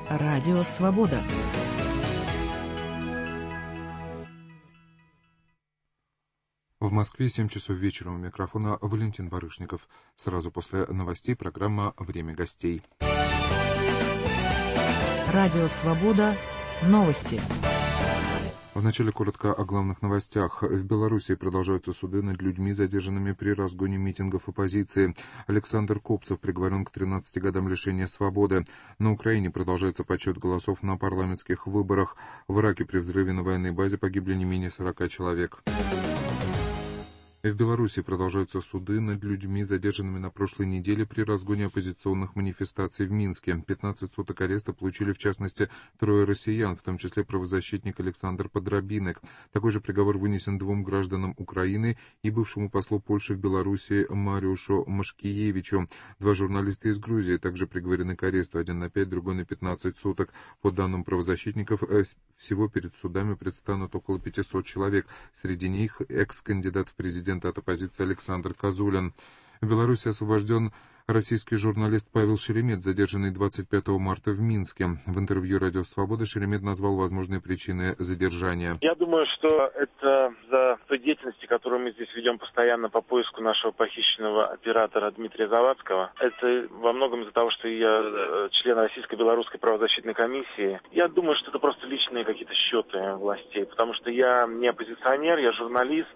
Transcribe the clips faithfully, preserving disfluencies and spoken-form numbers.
Радио Свобода. В Москве семь часов вечера. У микрофона Валентин Барышников. Сразу после новостей программа «Время гостей». Радио Свобода. Новости. Вначале коротко о главных новостях. В Беларуси продолжаются суды над людьми, задержанными при разгоне митингов оппозиции. Александр Копцев приговорен к тринадцати годам лишения свободы. На Украине продолжается подсчет голосов на парламентских выборах. В Ираке при взрыве на военной базе погибли не менее сорока человек. В Беларуси продолжаются суды над людьми, задержанными на прошлой неделе при разгоне оппозиционных манифестаций в Минске. пятнадцать суток ареста получили, в частности, трое россиян, в том числе правозащитник Александр Подробинок. Такой же приговор вынесен двум гражданам Украины и бывшему послу Польши в Беларуси Мариушу Машкиевичу. Два журналиста из Грузии также приговорены к аресту, один на пять, другой на пятнадцать суток. По данным правозащитников, всего перед судами предстанут около пятисот человек. Среди них экс-кандидат в президенты от оппозиции Александр Козулин. В Беларуси освобожден российский журналист Павел Шеремет, задержанный двадцать пятого марта в Минске. В интервью «Радио Свобода» Шеремет назвал возможные причины задержания. Я думаю, что это за той деятельности, которую мы здесь ведем постоянно по поиску нашего похищенного оператора Дмитрия Завадского. Это во многом из-за того, что я член Российско-Белорусской правозащитной комиссии. Я думаю, что это просто личные какие-то счеты властей, потому что я не оппозиционер, я журналист.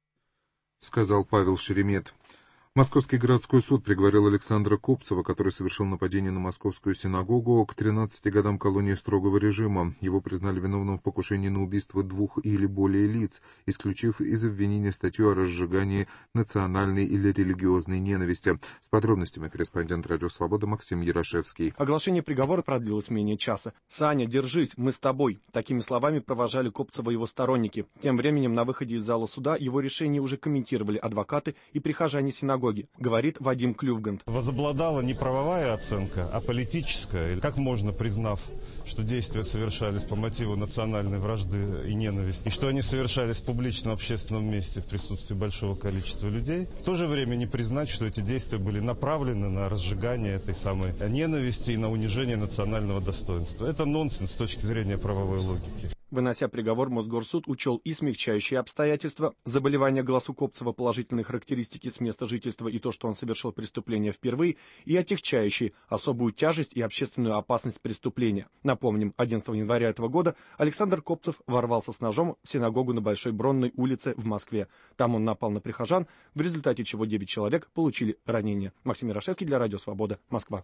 Сказал Павел Шеремет. Московский городской суд приговорил Александра Копцева, который совершил нападение на московскую синагогу, к тринадцати годам колонии строгого режима. Его признали виновным в покушении на убийство двух или более лиц, исключив из обвинения статью о разжигании национальной или религиозной ненависти. С подробностями корреспондент «Радио Свобода» Максим Ярошевский. Оглашение приговора продлилось менее часа. «Саня, держись, мы с тобой». Такими словами провожали Копцева его сторонники. Тем временем на выходе из зала суда его решение уже комментировали адвокаты и прихожане синагоги. Говорит Вадим Клювгант. Возобладала не правовая оценка, а политическая. Как можно, признав, что действия совершались по мотиву национальной вражды и ненависти, и что они совершались в публичном общественном месте в присутствии большого количества людей, в то же время не признать, что эти действия были направлены на разжигание этой самой ненависти и на унижение национального достоинства. Это нонсенс с точки зрения правовой логики. Вынося приговор, Мосгорсуд учел и смягчающие обстоятельства, заболевания глаз у Копцева, положительные характеристики с места жительства и то, что он совершил преступление впервые, и отягчающие особую тяжесть и общественную опасность преступления. Напомним, одиннадцатого января этого года Александр Копцев ворвался с ножом в синагогу на Большой Бронной улице в Москве. Там он напал на прихожан, в результате чего девять человек получили ранения. Максим Ярошевский для Радио Свобода, Москва.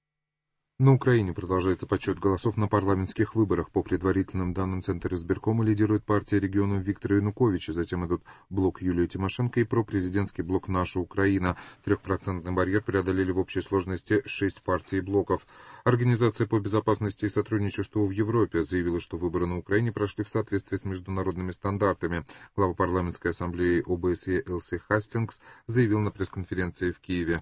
На Украине продолжается подсчет голосов на парламентских выборах. По предварительным данным Центра избиркома лидирует партия регионов Виктора Януковича, затем идут блок Юлии Тимошенко и пропрезидентский блок «Наша Украина». Трехпроцентный барьер преодолели в общей сложности шесть партий и блоков. Организация по безопасности и сотрудничеству в Европе заявила, что выборы на Украине прошли в соответствии с международными стандартами. Глава парламентской ассамблеи ОБСЕ Элси Хастингс заявил на пресс-конференции в Киеве.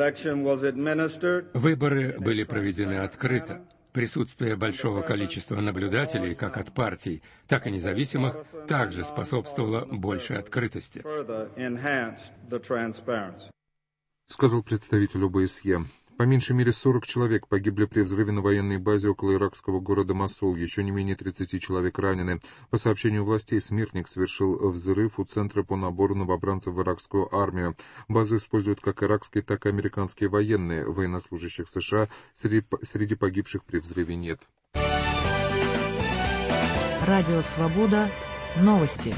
Выборы были проведены открыто. Присутствие большого количества наблюдателей, как от партий, так и независимых, также способствовало большей открытости. Сказал представитель ОБСЕ. По меньшей мере сорок человек погибли при взрыве на военной базе около иракского города Мосул. Еще не менее тридцати человек ранены. По сообщению властей, смертник совершил взрыв у Центра по набору новобранцев в иракскую армию. Базу используют как иракские, так и американские военные. Военнослужащих США среди, среди погибших при взрыве нет. Радио Свобода. Новости.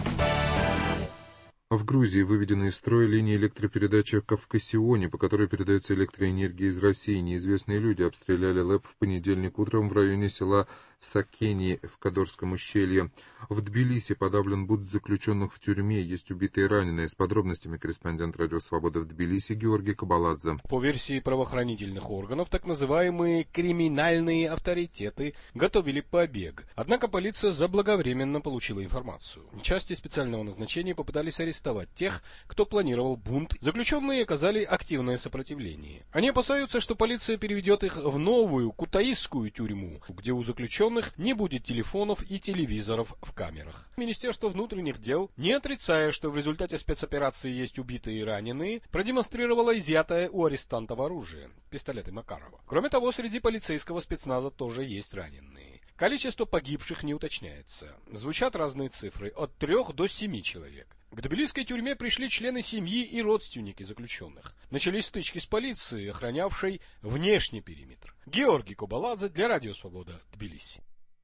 В Грузии выведены из строя линии электропередачи Кавкасионе, по которой передается электроэнергия из России. Неизвестные люди обстреляли ЛЭП в понедельник утром в районе села Сакени в Кадорском ущелье. В Тбилиси подавлен бунт заключенных в тюрьме. Есть убитые и раненые. С подробностями корреспондент «Радио Свобода» в Тбилиси Георгий Кабаладзе. По версии правоохранительных органов, так называемые криминальные авторитеты готовили побег. Однако полиция заблаговременно получила информацию. Части специального назначения попытались арестовать арестовать тех, кто планировал бунт. Заключенные оказали активное сопротивление. Они опасаются, что полиция переведет их в новую кутаисскую тюрьму, где у заключенных не будет телефонов и телевизоров в камерах. Министерство внутренних дел, не отрицая, что в результате спецоперации есть убитые и раненые, продемонстрировало изъятое у арестантов оружие – пистолеты Макарова. Кроме того, среди полицейского спецназа тоже есть раненые. Количество погибших не уточняется. Звучат разные цифры – от трех до семи человек. К тбилисской тюрьме пришли члены семьи и родственники заключенных. Начались стычки с полицией, охранявшей внешний периметр. Георгий Кобаладзе для Радио Свобода, Тбилиси.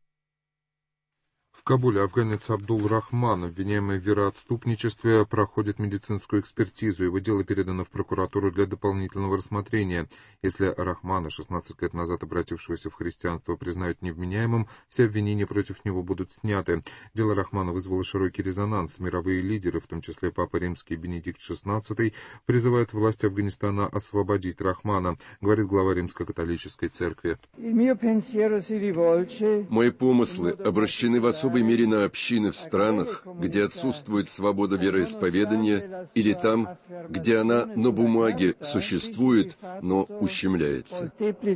В Кабуле афганец Абдул Рахман, обвиняемый в вероотступничестве, проходит медицинскую экспертизу. Его дело передано в прокуратуру для дополнительного рассмотрения. Если Рахмана, шестнадцать лет назад обратившегося в христианство, признают невменяемым, все обвинения против него будут сняты. Дело Рахмана вызвало широкий резонанс. Мировые лидеры, в том числе Папа Римский Бенедикт шестнадцатый, призывают власти Афганистана освободить Рахмана, говорит глава Римско-католической церкви. Мои помыслы обращены в особой мере на общины в странах, где отсутствует свобода вероисповедания, или там, где она на бумаге существует, но ущемляется.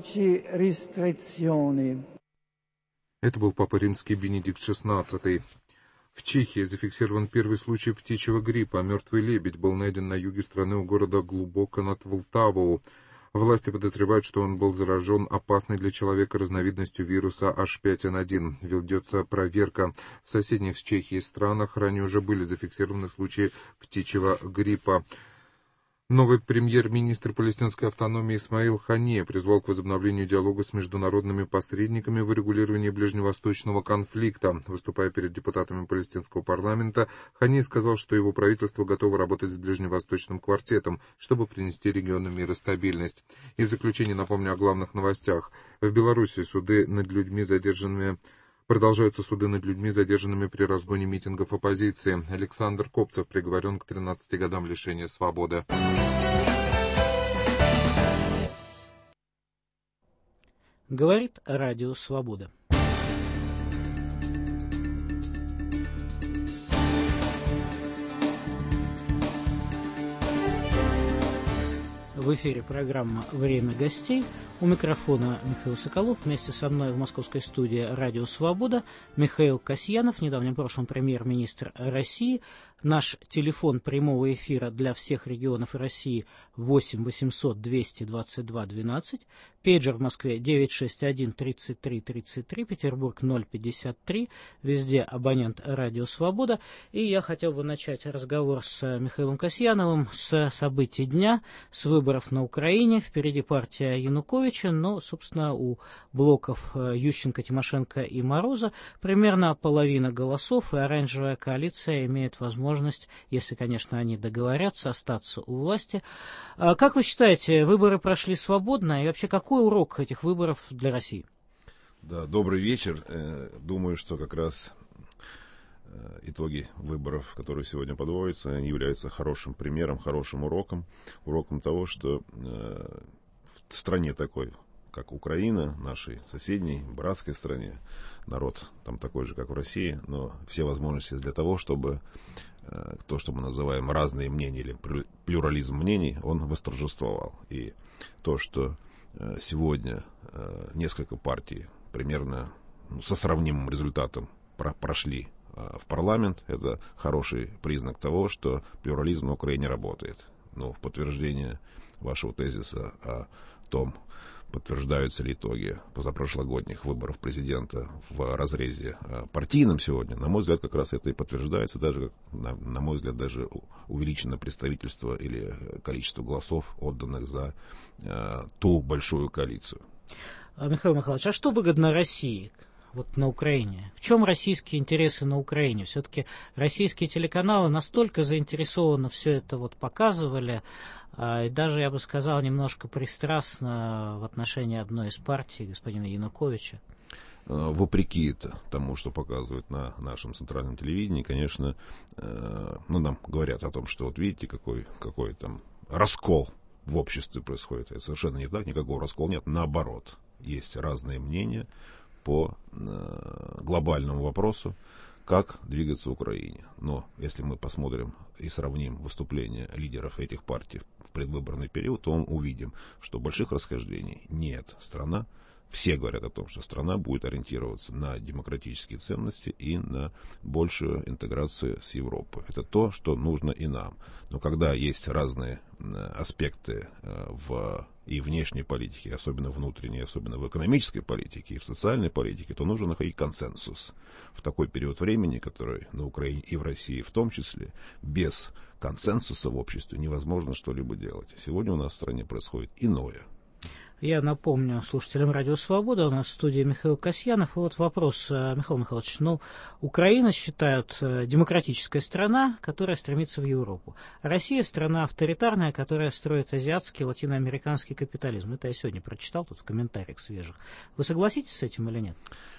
Это был Папа Римский Бенедикт шестнадцатый. В Чехии зафиксирован первый случай птичьего гриппа. Мертвый лебедь был найден на юге страны у города глубоко над Влтавою. Власти подозревают, что он был заражен опасной для человека разновидностью вируса эйч пять эн один. Ведется проверка. В соседних с Чехией странах ранее уже были зафиксированы случаи птичьего гриппа. Новый премьер-министр палестинской автономии Исмаил Хания призвал к возобновлению диалога с международными посредниками в урегулировании ближневосточного конфликта. Выступая перед депутатами палестинского парламента, Хания сказал, что его правительство готово работать с ближневосточным квартетом, чтобы принести региону мир и стабильность. И в заключение напомню о главных новостях. В Беларуси суды над людьми, задержанными Продолжаются суды над людьми, задержанными при разгоне митингов оппозиции. Александр Копцев приговорен к тринадцати годам лишения свободы. Говорит Радио Свобода. В эфире программа «Время гостей». У микрофона Михаил Соколов. Вместе со мной в московской студии «Радио Свобода» Михаил Касьянов, в недавнем прошлом премьер-министр России. Наш телефон прямого эфира для всех регионов России восемь восемьсот двести двадцать два двенадцать. Пейджер в Москве девять шесть один тридцать три тридцать три, Петербург ноль пятьдесят три. Везде абонент «Радио Свобода». И я хотел бы начать разговор с Михаилом Касьяновым с событий дня, с выборов на Украине. Впереди партия Януковича, но, собственно, у блоков Ющенко, Тимошенко и Мороза примерно половина голосов, и оранжевая коалиция имеет возможность, если, конечно, они договорятся, остаться у власти. Как вы считаете, выборы прошли свободно, и вообще какой урок этих выборов для России? Да, добрый вечер. Думаю, что как раз итоги выборов, которые сегодня подводятся, являются хорошим примером, хорошим уроком, уроком того, что в стране такой, как Украина, нашей соседней, братской стране, народ там такой же, как в России, но все возможности для того, чтобы э, то, что мы называем разные мнения или плюрализм мнений, он восторжествовал. И то, что э, сегодня э, несколько партий примерно ну, со сравнимым результатом про- прошли э, в парламент, это хороший признак того, что плюрализм на Украине работает. Но в подтверждение вашего тезиса о том, подтверждаются ли итоги позапрошлогодних выборов президента в разрезе партийном сегодня, на мой взгляд, как раз это и подтверждается, даже, на, на мой взгляд, даже увеличено представительство или количество голосов, отданных за э, ту большую коалицию. Михаил Михайлович, а что выгодно России вот на Украине? В чем российские интересы на Украине? Все-таки российские телеканалы настолько заинтересованно все это вот показывали, и даже, я бы сказал, немножко пристрастно в отношении одной из партий, господина Януковича. Вопреки тому, что показывают на нашем центральном телевидении, конечно, ну, нам говорят о том, что вот видите, какой, какой там раскол в обществе происходит. Это совершенно не так, никакого раскола нет. Наоборот, есть разные мнения по глобальному вопросу, как двигаться Украине. Но если мы посмотрим и сравним выступления лидеров этих партий в предвыборный период, то мы увидим, что больших расхождений нет. Страна, все говорят о том, что страна будет ориентироваться на демократические ценности и на большую интеграцию с Европой. Это то, что нужно и нам. Но когда есть разные аспекты в и внешней политике, особенно внутренней, особенно в экономической политике и в социальной политике, то нужно находить консенсус. В такой период времени, который на Украине и в России в том числе, без консенсуса в обществе невозможно что-либо делать. Сегодня у нас в стране происходит иное. Я напомню слушателям Радио Свобода, у нас в студии Михаил Касьянов. И вот вопрос, Михаил Михайлович, ну, Украина считают демократическая страна, которая стремится в Европу. Россия страна авторитарная, которая строит азиатский, латиноамериканский капитализм. Это я сегодня прочитал тут в комментариях свежих. Вы согласитесь с этим или нет?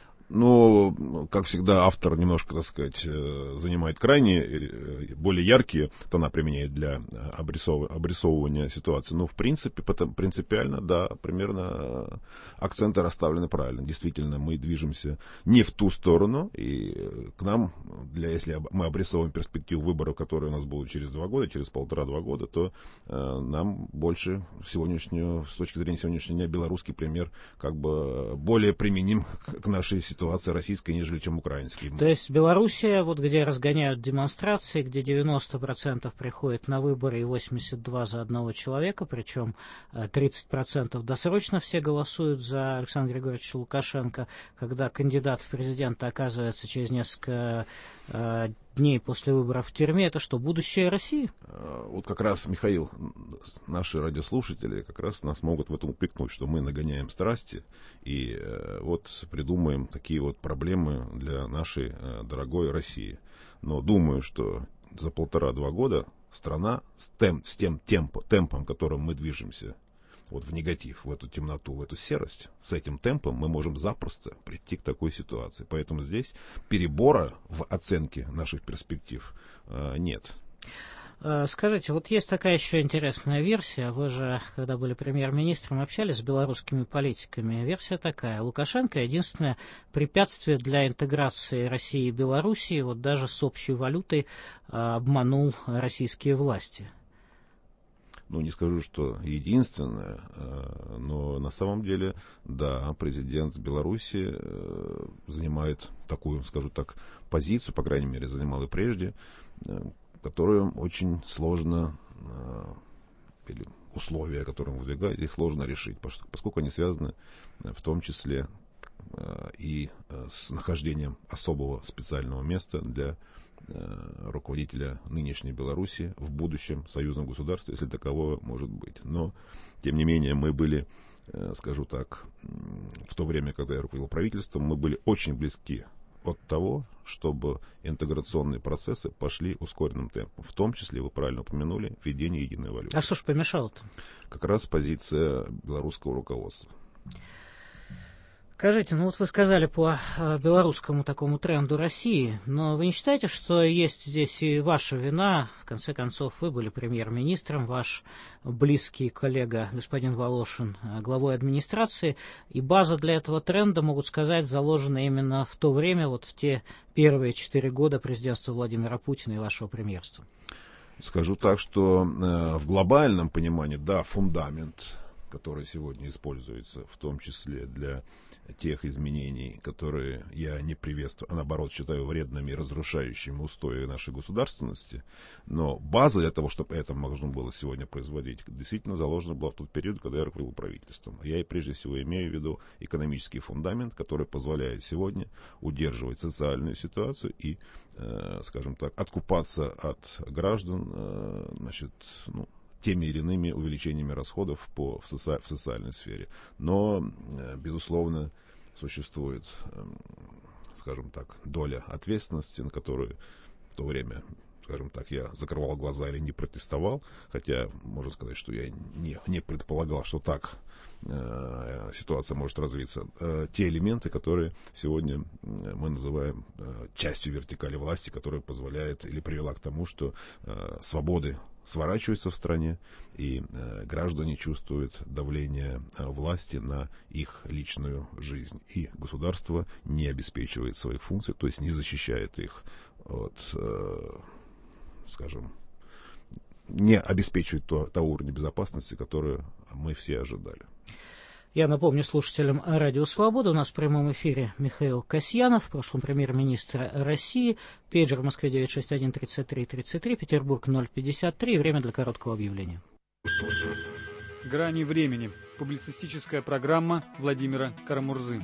Но, как всегда, автор немножко, так сказать, занимает крайне более яркие тона, применяет для обрисов... обрисовывания ситуации. Но, в принципе, потом, принципиально, да, примерно акценты расставлены правильно. Действительно, мы движемся не в ту сторону, и к нам, для, если мы обрисовываем перспективу выборов, которые у нас будут через два года, через полтора-два года, то э, нам больше сегодняшнюю, с точки зрения сегодняшнего дня, белорусский пример как бы более применим к нашей ситуации. Ситуация российская, нежели чем украинская. То есть Белоруссия, вот где разгоняют демонстрации, где девяносто процентов приходит на выборы и восемьдесят два процента за одного человека, причем тридцать процентов досрочно все голосуют за Александра Григорьевича Лукашенко, когда кандидат в президенты оказывается через несколько э, дней после выборов в тюрьме, это что, будущее России? Вот как раз, Михаил, наши радиослушатели как раз нас могут в этом упрекнуть, что мы нагоняем страсти и э, вот придумаем такие вот проблемы для нашей э, дорогой России. Но думаю, что за полтора-два года страна с, тем, с тем темпо, темпом, которым мы движемся, вот в негатив, в эту темноту, в эту серость, с этим темпом мы можем запросто прийти к такой ситуации. Поэтому здесь перебора в оценке наших перспектив э, нет. Скажите, вот есть такая еще интересная версия. Вы же, когда были премьер-министром, общались с белорусскими политиками. Версия такая. Лукашенко — единственное препятствие для интеграции России и Белоруссии, вот даже с общей валютой обманул российские власти. Ну, не скажу, что единственное, но на самом деле, да, президент Беларуси занимает такую, скажу так, позицию, по крайней мере, занимал и прежде, которую очень сложно, или условия, которые он выдвигает, их сложно решить, поскольку они связаны в том числе и с нахождением особого специального места для руководителя нынешней Беларуси в будущем союзном государстве, если таковое может быть. Но, тем не менее, мы были, скажу так, в то время, когда я руководил правительством, мы были очень близки от того, чтобы интеграционные процессы пошли ускоренным темпом. В том числе, вы правильно упомянули, введение единой валюты. А что ж помешало-то? Как раз позиция белорусского руководства. Скажите, ну вот вы сказали по белорусскому такому тренду России, но вы не считаете, что есть здесь и ваша вина? В конце концов, вы были премьер-министром, ваш близкий коллега господин Волошин главой администрации, и база для этого тренда, могут сказать, заложена именно в то время, вот в те первые четыре года президентства Владимира Путина и вашего премьерства. Скажу так, что э, в глобальном понимании, да, фундамент, который сегодня используется, в том числе для тех изменений, которые я не приветствую, а наоборот считаю вредными и разрушающими устои нашей государственности. Но база для того, чтобы это можно было сегодня производить, действительно заложена была в тот период, когда я руководил правительством. Я и прежде всего имею в виду экономический фундамент, который позволяет сегодня удерживать социальную ситуацию и, э, скажем так, откупаться от граждан, э, значит, ну, теми или иными увеличениями расходов по, в, соци, в социальной сфере. Но, безусловно, существует, скажем так, доля ответственности, на которую в то время, скажем так, я закрывал глаза или не протестовал, хотя, можно сказать, что я не, не предполагал, что так э, ситуация может развиться. Э, те элементы, которые сегодня мы называем э, частью вертикали власти, которая позволяет или привела к тому, что э, свободы сворачивается в стране, и э, граждане чувствуют давление э, власти на их личную жизнь. И государство не обеспечивает своих функций, то есть не защищает их от, э, скажем, не обеспечивает то, того уровня безопасности, который мы все ожидали. Я напомню слушателям Радио Свобода, у нас в прямом эфире Михаил Касьянов, в прошлом премьер-министр России, пейджер в Москве девять шесть один тридцать три тридцать три, Петербург ноль пятьдесят три, время для короткого объявления. Грани времени. Публицистическая программа Владимира Карамурзы.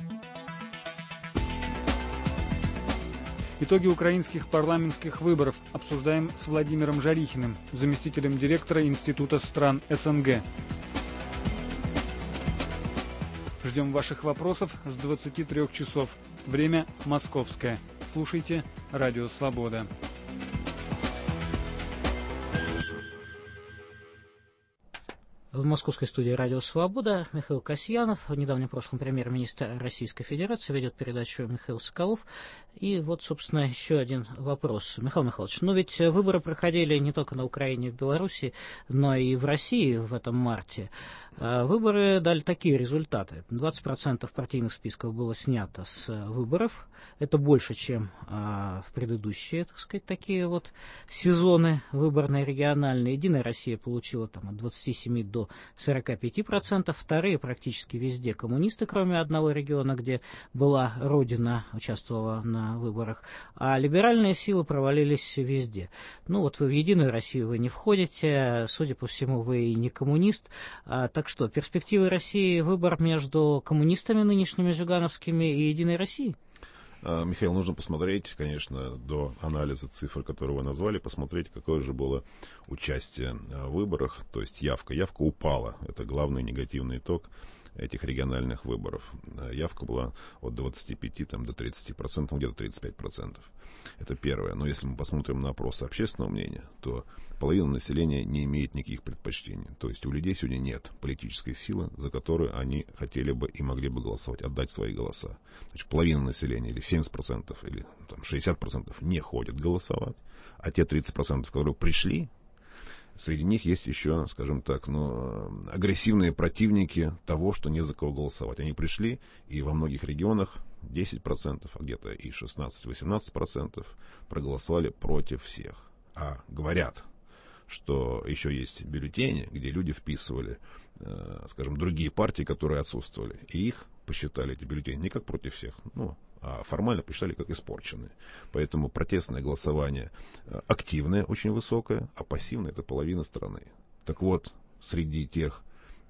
Итоги украинских парламентских выборов обсуждаем с Владимиром Жарихиным, заместителем директора Института стран СНГ. Ждем ваших вопросов с двадцати трёх часов. Время московское. Слушайте Радио Свобода. В московской студии «Радио Свобода» Михаил Касьянов, в недавнем прошлом премьер-министр Российской Федерации, ведет передачу Михаил Соколов. И вот, собственно, еще один вопрос. Михаил Михайлович, ну ведь выборы проходили не только на Украине и в Беларуси, но и в России в этом марте. Выборы дали такие результаты. двадцать процентов партийных списков было снято с выборов. Это больше, чем а, в предыдущие, так сказать, такие вот сезоны выборные, региональные. Единая Россия получила там, от двадцати семи до сорока пяти процентов. Вторые практически везде коммунисты, кроме одного региона, где была Родина, участвовала на выборах. А либеральные силы провалились везде. Ну вот вы в Единую Россию вы не входите, судя по всему, вы и не коммунист. А, так что, перспективы России, выбор между коммунистами нынешними зюгановскими и Единой Россией? Михаил, нужно посмотреть, конечно, до анализа цифр, которые вы назвали, посмотреть, какое же было участие в выборах, то есть явка. Явка упала, это главный негативный итог этих региональных выборов. Явка была от двадцати пяти там, до тридцати процентов, где-то тридцать пять процентов. Это первое. Но если мы посмотрим на опросы общественного мнения, то половина населения не имеет никаких предпочтений. То есть у людей сегодня нет политической силы, за которую они хотели бы и могли бы голосовать, отдать свои голоса. Значит, половина населения, или семьдесят процентов, или там, шестьдесят процентов не ходят голосовать, а те тридцать процентов, которые пришли, среди них есть еще, скажем так, ну, агрессивные противники того, что не за кого голосовать. Они пришли, и во многих регионах десять процентов, а где-то и шестнадцать-восемнадцать процентов проголосовали против всех. А говорят, что еще есть бюллетени, где люди вписывали, э, скажем, другие партии, которые отсутствовали, и их посчитали, эти бюллетени, не как против всех, ну, а формально посчитали как испорченные. Поэтому протестное голосование активное, очень высокое, а пассивное — это половина страны. Так вот, среди тех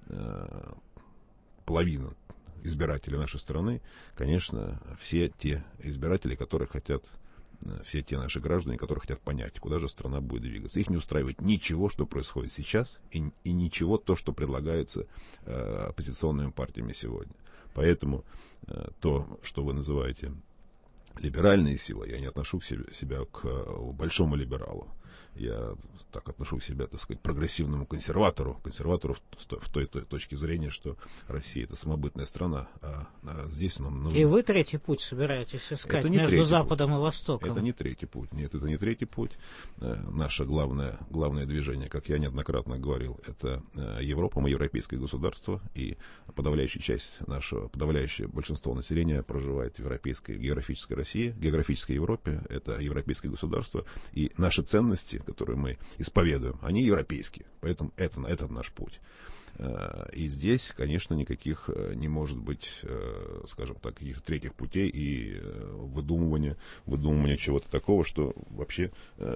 э, половины избирателей нашей страны, конечно, все те избиратели, которые хотят, все те наши граждане, которые хотят понять, куда же страна будет двигаться. Их не устраивает ничего, что происходит сейчас, и, и ничего то, что предлагается э, оппозиционными партиями сегодня. Поэтому э, то, что вы называете либеральные силы, я не отношу к себе, себя к э, большому либералу. Я так отношу себя, так сказать, прогрессивному консерватору. Консерватору в, в той, той точке зрения, что Россия — это самобытная страна, а, а здесь нам нужно... И вы третий путь собираетесь искать между Западом путь. и Востоком? Это не третий путь. Нет, это не третий путь. Наше главное, главное движение, как я неоднократно говорил, это Европа, мы европейское государство, и подавляющая часть нашего, подавляющее большинство населения проживает в европейской, географической России, географической Европе, это европейское государство, и наши ценности, которые мы исповедуем, они европейские. Поэтому это, это наш путь. И здесь, конечно, никаких не может быть, скажем так, каких-то третьих путей и выдумывания, выдумывания чего-то такого, что вообще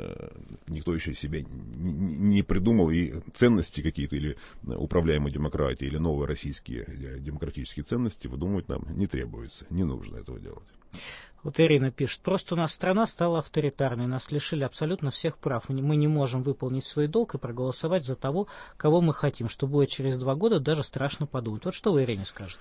никто еще себе не придумал, и ценности какие-то, или управляемая демократия, или новые российские демократические ценности выдумывать нам не требуется, не нужно этого делать. Вот Ирина пишет, просто у нас страна стала авторитарной, нас лишили абсолютно всех прав, мы не можем выполнить свой долг и проголосовать за того, кого мы хотим, что будет через два года, даже страшно подумать. Вот что вы, Ирине, скажете?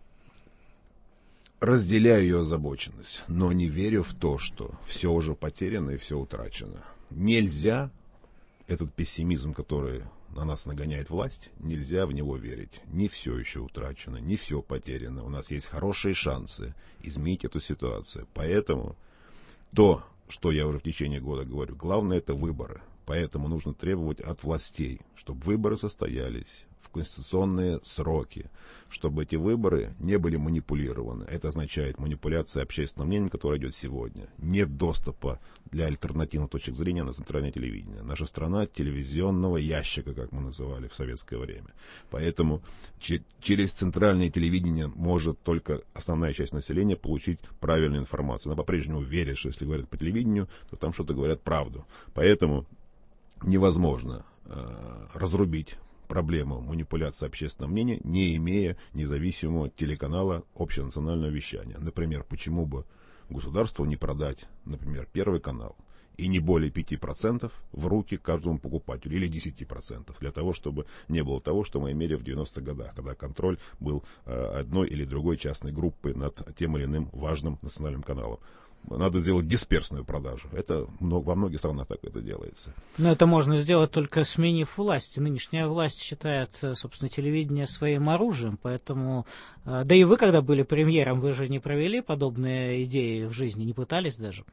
Разделяю ее озабоченность, но не верю в то, что все уже потеряно и все утрачено. Нельзя этот пессимизм, который на нас нагоняет власть, нельзя в него верить. Не все еще утрачено, не все потеряно. У нас есть хорошие шансы изменить эту ситуацию. Поэтому то, что я уже в течение года говорю, главное — это выборы. Поэтому нужно требовать от властей, чтобы выборы состоялись в конституционные сроки, чтобы эти выборы не были манипулированы. Это означает манипуляция общественным мнением, которое идет сегодня. Нет доступа для альтернативных точек зрения на центральное телевидение. Наша страна телевизионного ящика, как мы называли в советское время. Поэтому че- через центральное телевидение может только основная часть населения получить правильную информацию. Она по-прежнему верит, что если говорят по телевидению, то там что-то говорят правду. Поэтому невозможно э, разрубить проблему манипуляции общественного мнения, не имея независимого телеканала общенационального вещания. Например, почему бы государству не продать, например, Первый канал и не более пяти процентов в руки каждому покупателю, или десяти процентов, для того, чтобы не было того, что мы имели в девяностых годах, когда контроль был э, одной или другой частной группы над тем или иным важным национальным каналом. Надо сделать дисперсную продажу. Это много, во многих странах так это делается. Но это можно сделать только сменив власть. Нынешняя власть считает, собственно, телевидение своим оружием, поэтому... Да и вы, когда были премьером, вы же не провели подобные идеи в жизни, не пытались даже?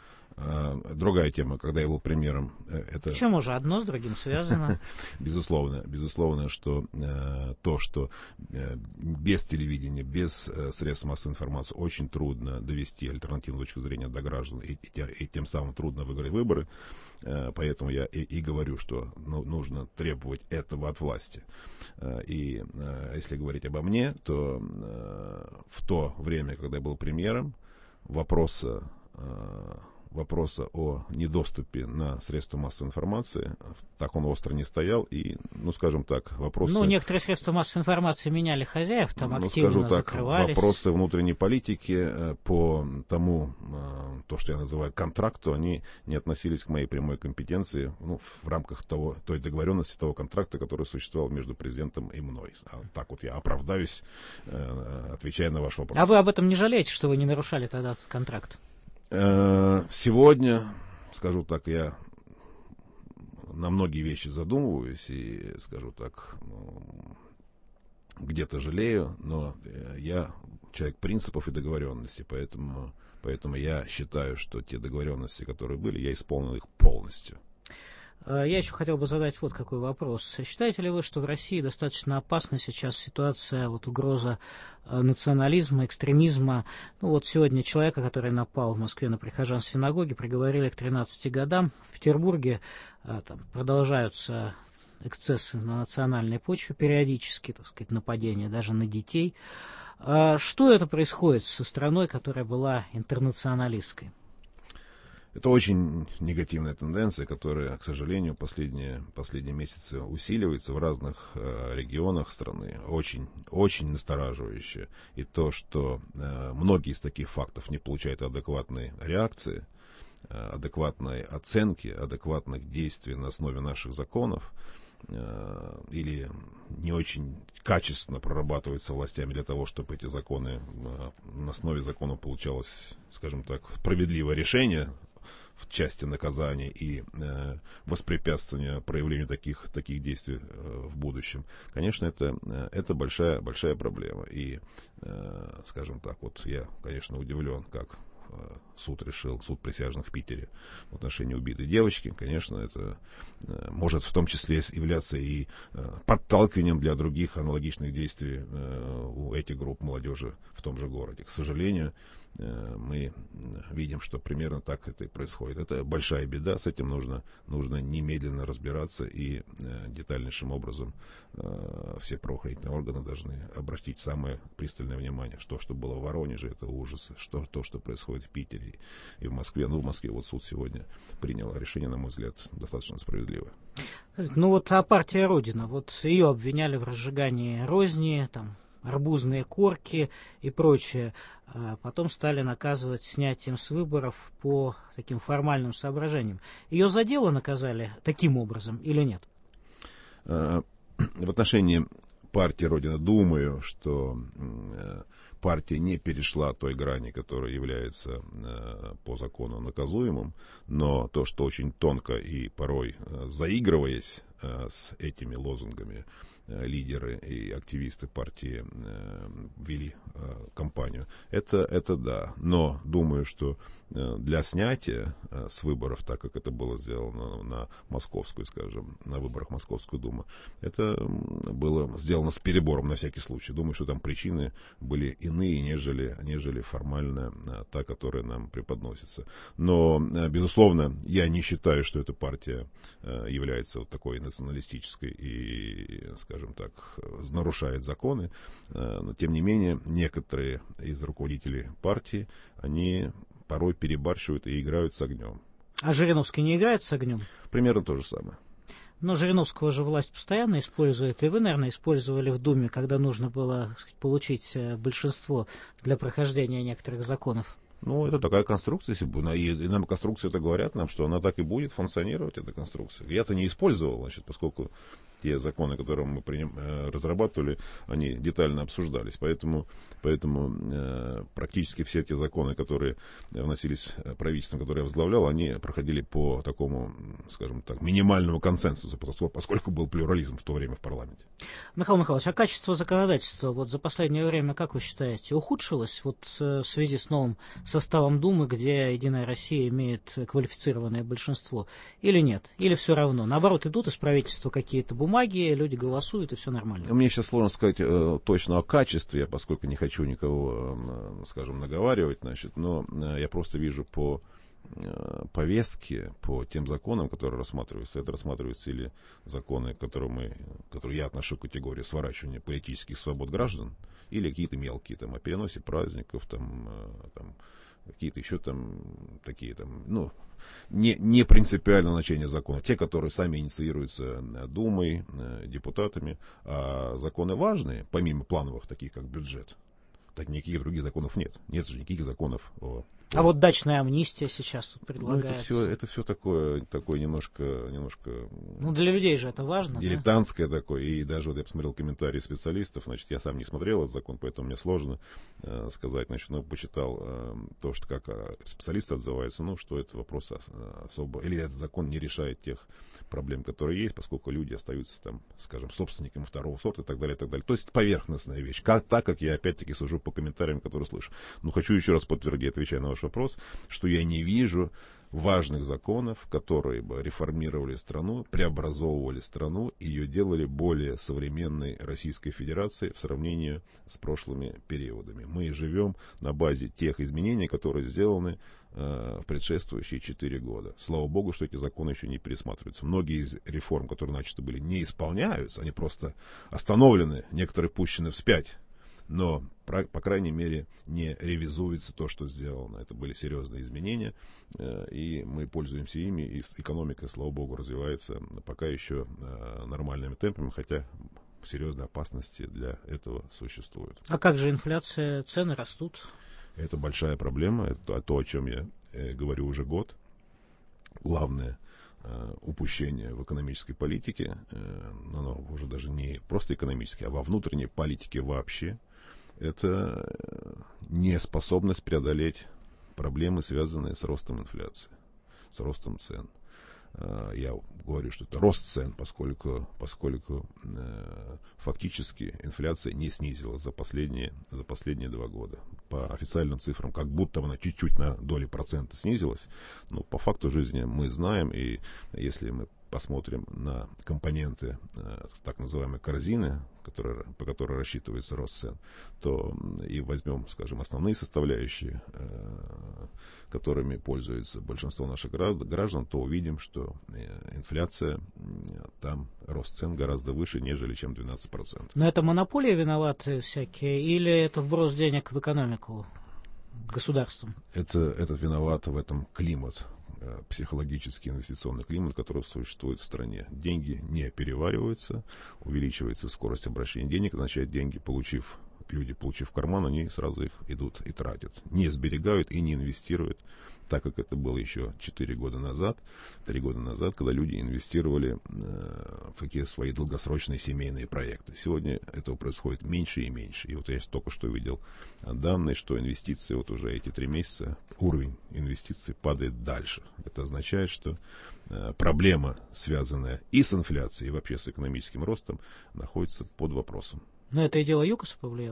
Другая тема, когда я был премьером, это... Почему же? Одно с другим связано. Безусловно, безусловно, что э, то, что э, без телевидения, без э, средств массовой информации очень трудно довести альтернативную точку зрения до граждан, и, и, и тем самым трудно выиграть выборы. Э, поэтому я и, и говорю, что ну, нужно требовать этого от власти. Э, и э, если говорить обо мне, то э, в то время, когда я был премьером, вопроса... Э, вопроса о недоступе на средства массовой информации, так он остро не стоял, и, ну, скажем так, вопросы... Ну, некоторые средства массовой информации меняли хозяев, там ну, активно скажу так, закрывались. Вопросы внутренней политики по тому, то, что я называю контракту, они не относились к моей прямой компетенции, ну, в рамках того, той договоренности, того контракта, который существовал между президентом и мной. А так вот я оправдаюсь, отвечая на ваш вопрос. А вы об этом не жалеете, что вы не нарушали тогда этот контракт? Сегодня, скажу так, я на многие вещи задумываюсь и, скажу так, где-то жалею, но я человек принципов и договоренностей, поэтому, поэтому я считаю, что те договоренности, которые были, я исполнил их полностью. Я еще хотел бы задать вот какой вопрос. Считаете ли вы, что в России достаточно опасна сейчас ситуация, вот угроза национализма, экстремизма? Ну вот сегодня человека, который напал в Москве на прихожан синагоги, приговорили к тринадцати годам. В Петербурге там продолжаются эксцессы на национальной почве, периодически, так сказать, нападения даже на детей. Что это происходит со страной, которая была интернационалистской? Это очень негативная тенденция, которая, к сожалению, последние, последние месяцы усиливается в разных э, регионах страны. Очень, очень настораживающе. И то, что э, многие из таких фактов не получают адекватной реакции, э, адекватной оценки, адекватных действий на основе наших законов, э, или не очень качественно прорабатываются властями для того, чтобы эти законы, э, на основе закона получалось, скажем так, справедливое решение в части наказания и э, воспрепятствования проявлению таких, таких действий э, в будущем. Конечно, это, э, это большая, большая проблема. И, э, скажем так, вот я, конечно, удивлен, как э, суд решил, суд присяжных в Питере в отношении убитой девочки. Конечно, это э, может в том числе являться и э, подталкиванием для других аналогичных действий э, у этих групп молодежи в том же городе. К сожалению, мы видим, что примерно так это и происходит. Это большая беда, с этим нужно, нужно немедленно разбираться, и э, детальнейшим образом э, все правоохранительные органы должны обратить самое пристальное внимание. Что, что было в Воронеже, это ужас. Что, то, что происходит в Питере и в Москве. Ну, в Москве вот суд сегодня принял решение, на мой взгляд, достаточно справедливое. Ну вот, а партия Родина, вот ее обвиняли в разжигании розни, там, арбузные корки и прочее. А потом стали наказывать снятием с выборов по таким формальным соображениям. Ее за дело наказали таким образом или нет? В отношении партии Родина думаю, что партия не перешла той грани, которая является по закону наказуемым, но то, что очень тонко и порой заигрываясь с этими лозунгами, лидеры и активисты партии э, вели э, кампанию. Это, это да. Но думаю, что для снятия с выборов, так как это было сделано на московскую, скажем, на выборах Московской Думы, это было сделано с перебором на всякий случай. Думаю, что там причины были иные, нежели, нежели формально та, которая нам преподносится. Но, безусловно, я не считаю, что эта партия является вот такой националистической и, скажем так, нарушает законы. Но, тем не менее, некоторые из руководителей партии, они порой перебарщивают и играют с огнем. А Жириновский не играет с огнем? Примерно то же самое. Но Жириновского же власть постоянно использует, и вы, наверное, использовали в Думе, когда нужно было, так сказать, получить большинство для прохождения некоторых законов. Ну, это такая конструкция, если бы, и, и нам конструкции это говорят нам, что она так и будет функционировать, эта конструкция. Я-то не использовал, значит, поскольку те законы, которые мы приним, э, разрабатывали, они детально обсуждались. Поэтому, поэтому э, практически все те законы, которые вносились правительством, которое я возглавлял, они проходили по такому, скажем так, минимальному консенсусу, поскольку был плюрализм в то время в парламенте. Михаил Михайлович, а качество законодательства вот за последнее время, как вы считаете, ухудшилось вот в связи с новым составом Думы, где Единая Россия имеет квалифицированное большинство, или нет? Или все равно? Наоборот, идут из правительства какие-то бумаги, люди голосуют, и все нормально. Мне сейчас сложно сказать э, точно о качестве, поскольку не хочу никого, э, скажем, наговаривать, значит, но э, я просто вижу по э, повестке, по тем законам, которые рассматриваются. Это рассматриваются или законы, которые, мы, которые я отношу к категории сворачивания политических свобод граждан, или какие-то мелкие, там, о переносе праздников, там, э, там какие-то еще там такие там, ну, не, не принципиальное значение закона. Те, которые сами инициируются Думой, депутатами, а законы важные, помимо плановых, таких как бюджет, так никаких других законов нет. Нет же никаких законов о... А вот дачная амнистия сейчас тут предлагается. Ну, это все, это все такое, такое немножко, немножко... Ну, для людей же это важно, дилетантское, да? Такое. И даже вот я посмотрел комментарии специалистов, значит, я сам не смотрел этот закон, поэтому мне сложно э, сказать, значит, но почитал э, то, что как э, специалисты отзываются, ну, что это вопрос особо... Или этот закон не решает тех проблем, которые есть, поскольку люди остаются там, скажем, собственниками второго сорта и так далее, и так далее. То есть поверхностная вещь. Как, так, как я опять-таки сужу по комментариям, которые слышу. Но хочу еще раз подтвердить, отвечая на ваш вопрос, что я не вижу важных законов, которые бы реформировали страну, преобразовывали страну и ее делали более современной Российской Федерацией в сравнении с прошлыми периодами. Мы живем на базе тех изменений, которые сделаны э, в предшествующие четыре года. Слава Богу, что эти законы еще не пересматриваются. Многие из реформ, которые начаты были, не исполняются, они просто остановлены, некоторые пущены вспять. Но, по крайней мере, не ревизуется то, что сделано. Это были серьезные изменения, и мы пользуемся ими, и экономика, слава богу, развивается пока еще нормальными темпами, хотя серьезные опасности для этого существуют. А как же инфляция, цены растут? Это большая проблема, это то, о чем я говорю уже год. Главное упущение в экономической политике, оно уже даже не просто экономическое, а во внутренней политике вообще, это неспособность преодолеть проблемы, связанные с ростом инфляции, с ростом цен. Я говорю, что это рост цен, поскольку, поскольку э, фактически инфляция не снизилась за последние, за последние два года. По официальным цифрам, как будто она чуть-чуть на доли процента снизилась, но по факту жизни мы знаем, и если мы посмотрим на компоненты э, так называемой корзины, которые, по которой рассчитывается рост цен, то и возьмем, скажем, основные составляющие, э, которыми пользуется большинство наших граждан, то увидим, что э, инфляция, э, там рост цен гораздо выше, нежели чем двенадцать процентов. Но это монополии виноваты всякие, или это вброс денег в экономику государством? Это, это виноват в этом климат, психологический инвестиционный климат, который существует в стране. Деньги не перевариваются, увеличивается скорость обращения денег, означает, деньги, получив, люди, получив в карман, они сразу их идут и тратят. Не сберегают и не инвестируют, так как это было еще четыре года назад, три года назад, когда люди инвестировали э, в какие-то свои долгосрочные семейные проекты. Сегодня этого происходит меньше и меньше. И вот я только что видел данные, что инвестиции вот уже эти три месяца, уровень инвестиций падает дальше. Это означает, что э, проблема, связанная и с инфляцией, и вообще с экономическим ростом, находится под вопросом. Но это и дело ЮКОСа повлияло?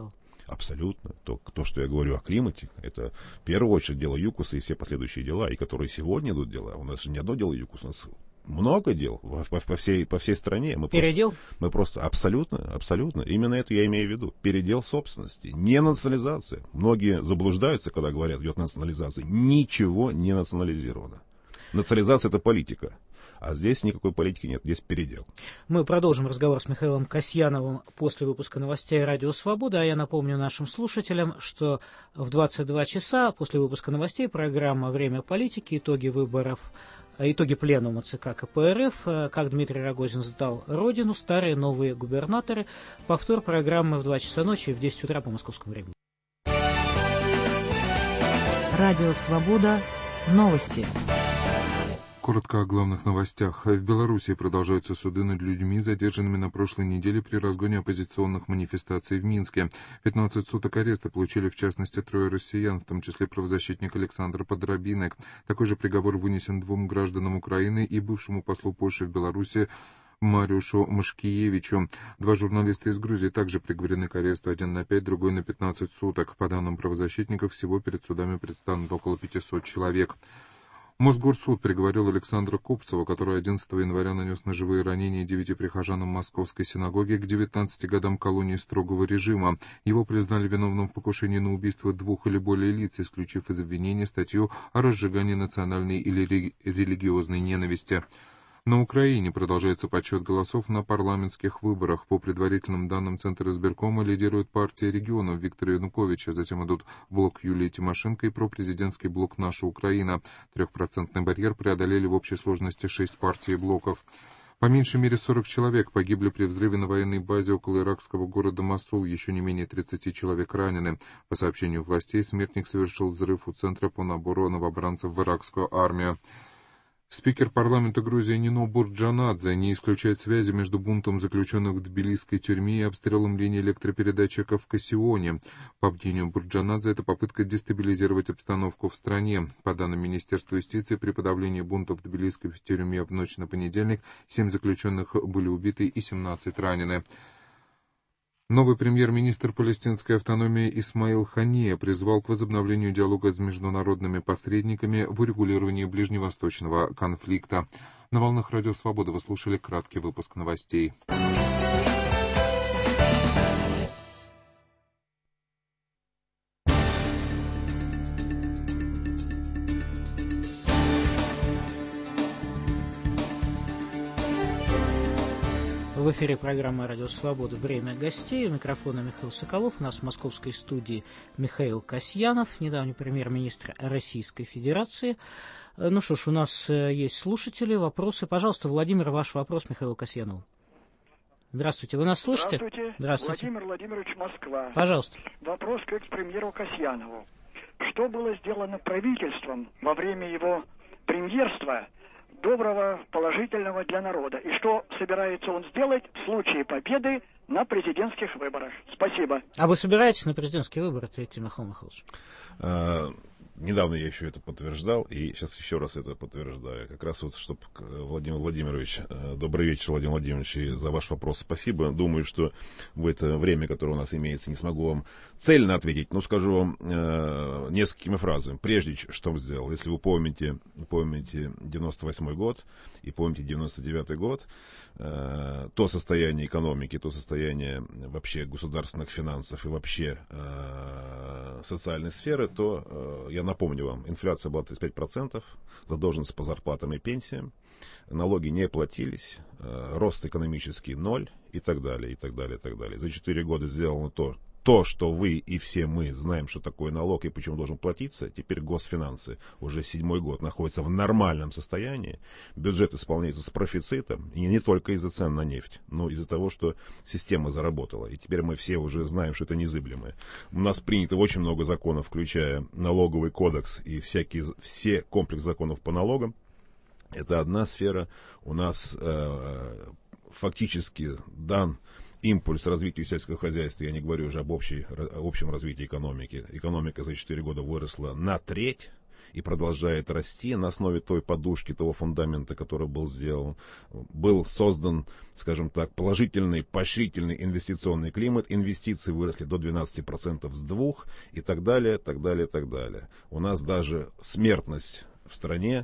Абсолютно. То, то, что я говорю о климате, это в первую очередь дело ЮКОСа и все последующие дела, и которые сегодня идут дела. У нас же не одно дело ЮКОС, у нас много дел по, по, всей, по всей стране. Мы Передел? Просто, мы просто абсолютно, абсолютно, именно это я имею в виду. Передел собственности, не национализация. Многие заблуждаются, когда говорят, идет национализация. Ничего не национализировано. Национализация — это политика. А здесь никакой политики нет, здесь передел. Мы продолжим разговор с Михаилом Касьяновым после выпуска новостей «Радио Свобода». А я напомню нашим слушателям, что в двадцать два часа после выпуска новостей программа «Время политики», итоги выборов, итоги пленума ЦК КПРФ, как Дмитрий Рогозин сдал Родину, старые новые губернаторы. Повтор программы в два часа ночи и в десять утра по московскому времени. Радио Свобода. Новости. Коротко о главных новостях. В Беларуси продолжаются суды над людьми, задержанными на прошлой неделе при разгоне оппозиционных манифестаций в Минске. пятнадцать суток ареста получили в частности трое россиян, в том числе правозащитник Александр Подробинек. Такой же приговор вынесен двум гражданам Украины и бывшему послу Польши в Беларуси Мариушу Машкиевичу. Два журналиста из Грузии также приговорены к аресту, один на пять, другой на пятнадцать суток. По данным правозащитников, всего перед судами предстанут около пятисот человек. Мосгорсуд приговорил Александра Копцева, который одиннадцатого января нанес ножевые ранения девяти прихожанам Московской синагоги, к девятнадцати годам колонии строгого режима. Его признали виновным в покушении на убийство двух или более лиц, исключив из обвинения статью о разжигании национальной или религиозной ненависти. На Украине продолжается подсчет голосов на парламентских выборах. По предварительным данным Центра избиркома лидирует партия регионов Виктора Януковича, затем идут блок Юлии Тимошенко и пропрезидентский блок «Наша Украина». Трехпроцентный барьер преодолели в общей сложности шесть партий и блоков. По меньшей мере сорок человек погибли при взрыве на военной базе около иракского города Мосул, еще не менее тридцати человек ранены. По сообщению властей, смертник совершил взрыв у Центра по набору новобранцев в иракскую армию. Спикер парламента Грузии Нино Бурджанадзе не исключает связи между бунтом заключенных в тбилисской тюрьме и обстрелом линии электропередатчика в Кассионе. По мнению Бурджанадзе, это попытка дестабилизировать обстановку в стране. По данным Министерства юстиции, при подавлении бунта в тбилисской тюрьме в ночь на понедельник семь заключенных были убиты и семнадцать ранены. Новый премьер-министр палестинской автономии Исмаил Хания призвал к возобновлению диалога с международными посредниками в урегулировании ближневосточного конфликта. На волнах Радио Свобода вы слушали краткий выпуск новостей. В эфире программа «Радио Свобода. Время гостей». У микрофона Михаил Соколов. У нас в московской студии Михаил Касьянов, недавний премьер-министр Российской Федерации. Ну что ж, у нас есть слушатели, вопросы. Пожалуйста, Владимир, ваш вопрос Михаилу Касьянову. Здравствуйте, вы нас слышите? Здравствуйте. Здравствуйте. Владимир Владимирович, Москва. Пожалуйста. Вопрос к экс-премьеру Касьянову. Что было сделано правительством во время его премьерства доброго, положительного для народа? И что собирается он сделать в случае победы на президентских выборах? Спасибо. А вы собираетесь на президентские выборы, Михаил Михайлович? А, недавно я еще это подтверждал, и сейчас еще раз это подтверждаю. Как раз вот, чтобы Владимир Владимирович, добрый вечер, Владимир Владимирович, и за ваш вопрос спасибо. Думаю, что в это время, которое у нас имеется, не смогу вам цельно ответить, но скажу вам э, несколькими фразами. Прежде что он сделал, если вы помните, помните девяносто восьмой год и помните девяносто девятый год, э, то состояние экономики, то состояние вообще государственных финансов и вообще э, социальной сферы, то э, я напомню вам, инфляция была тридцать пять процентов, задолженность по зарплатам и пенсиям, налоги не платились, э, рост экономический ноль и так далее, и так далее, и так далее. За четыре года сделано то, то, что вы и все мы знаем, что такое налог и почему должен платиться. Теперь госфинансы уже седьмой год находятся в нормальном состоянии. Бюджет исполняется с профицитом. И не только из-за цен на нефть, но из-за того, что система заработала. И теперь мы все уже знаем, что это незыблемое. У нас принято очень много законов, включая налоговый кодекс и всякие, все комплекс законов по налогам. Это одна сфера. У нас э, фактически дан импульс развитию сельского хозяйства, я не говорю уже об общей, общем развитии экономики. Экономика за четыре года выросла на треть, и продолжает расти на основе той подушки, того фундамента, который был сделан. Был создан, скажем так, положительный, поощрительный инвестиционный климат. Инвестиции выросли до двенадцати процентов с двух и так далее, так далее, так далее. У нас даже смертность в стране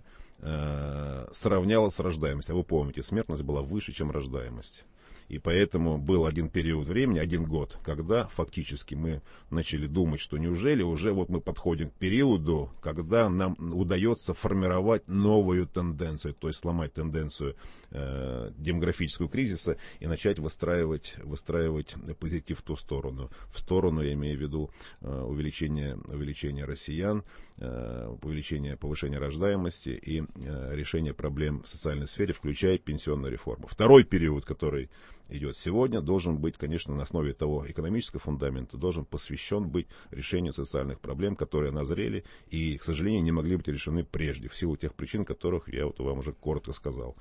э, сравнялась с рождаемостью. А вы помните, смертность была выше, чем рождаемость. И поэтому был один период времени, один год, когда фактически мы начали думать, что неужели уже вот мы подходим к периоду, когда нам удается формировать новую тенденцию, то есть сломать тенденцию э, демографического кризиса и начать выстраивать, выстраивать позитив в ту сторону. В сторону, я имею в виду, э, увеличения, увеличения россиян, э, увеличения, повышения рождаемости и э, решения проблем в социальной сфере, включая пенсионную реформу. Второй период, который идет сегодня, должен быть, конечно, на основе того экономического фундамента, должен посвящен быть решению социальных проблем, которые назрели и, к сожалению, не могли быть решены прежде, в силу тех причин, которых я вот вам уже коротко сказал.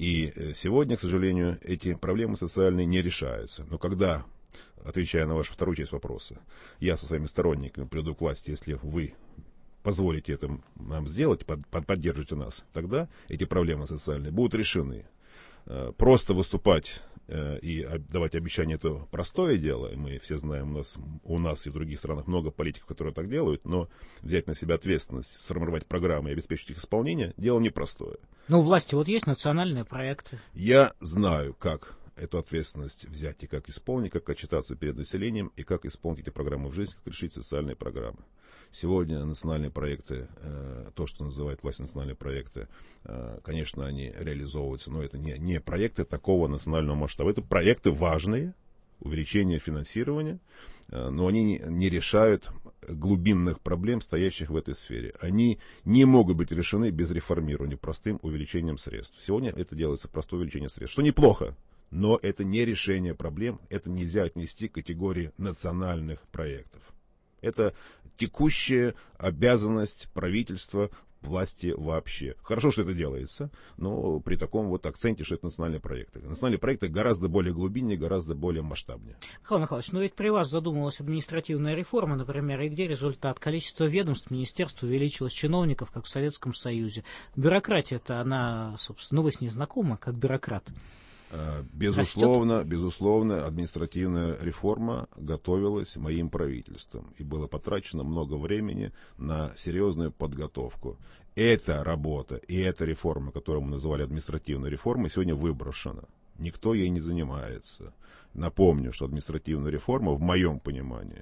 И сегодня, к сожалению, эти проблемы социальные не решаются. Но когда, отвечая на вашу вторую часть вопроса, я со своими сторонниками приду к власти, если вы позволите это нам сделать, под, под, поддержите нас, тогда эти проблемы социальные будут решены. Просто выступать и давать обещания — это простое дело. Мы все знаем, у нас, у нас и в других странах много политиков, которые так делают, но взять на себя ответственность, сформировать программы и обеспечить их исполнение — дело непростое. Но у власти вот есть национальные проекты. Я знаю, как эту ответственность взять и как исполнить, как отчитаться перед населением и как исполнить эти программы в жизнь, как решить социальные программы. Сегодня национальные проекты, то, что называют власть национальные проекты, конечно, они реализовываются, но это не, не проекты такого национального масштаба. Это проекты важные, увеличение финансирования, но они не решают глубинных проблем, стоящих в этой сфере. Они не могут быть решены без реформирования, простым увеличением средств. Сегодня это делается простое увеличение средств, что неплохо. Но это не решение проблем, это нельзя отнести к категории национальных проектов. Это текущая обязанность правительства, власти вообще. Хорошо, что это делается, но при таком вот акценте, что это национальные проекты. Национальные проекты гораздо более глубиннее, гораздо более масштабнее. Михаил Михайлович, ну ведь при вас задумывалась административная реформа, например, и где результат? Количество ведомств, министерств увеличилось, чиновников, как в Советском Союзе. Бюрократия-то, она, собственно, ну вы с ней знакомы, как бюрократ. Безусловно, безусловно, административная реформа готовилась моим правительством. И было потрачено много времени на серьезную подготовку. Эта работа и эта реформа, которую мы называли административной реформой, сегодня выброшена. Никто ей не занимается. Напомню, что административная реформа, в моем понимании,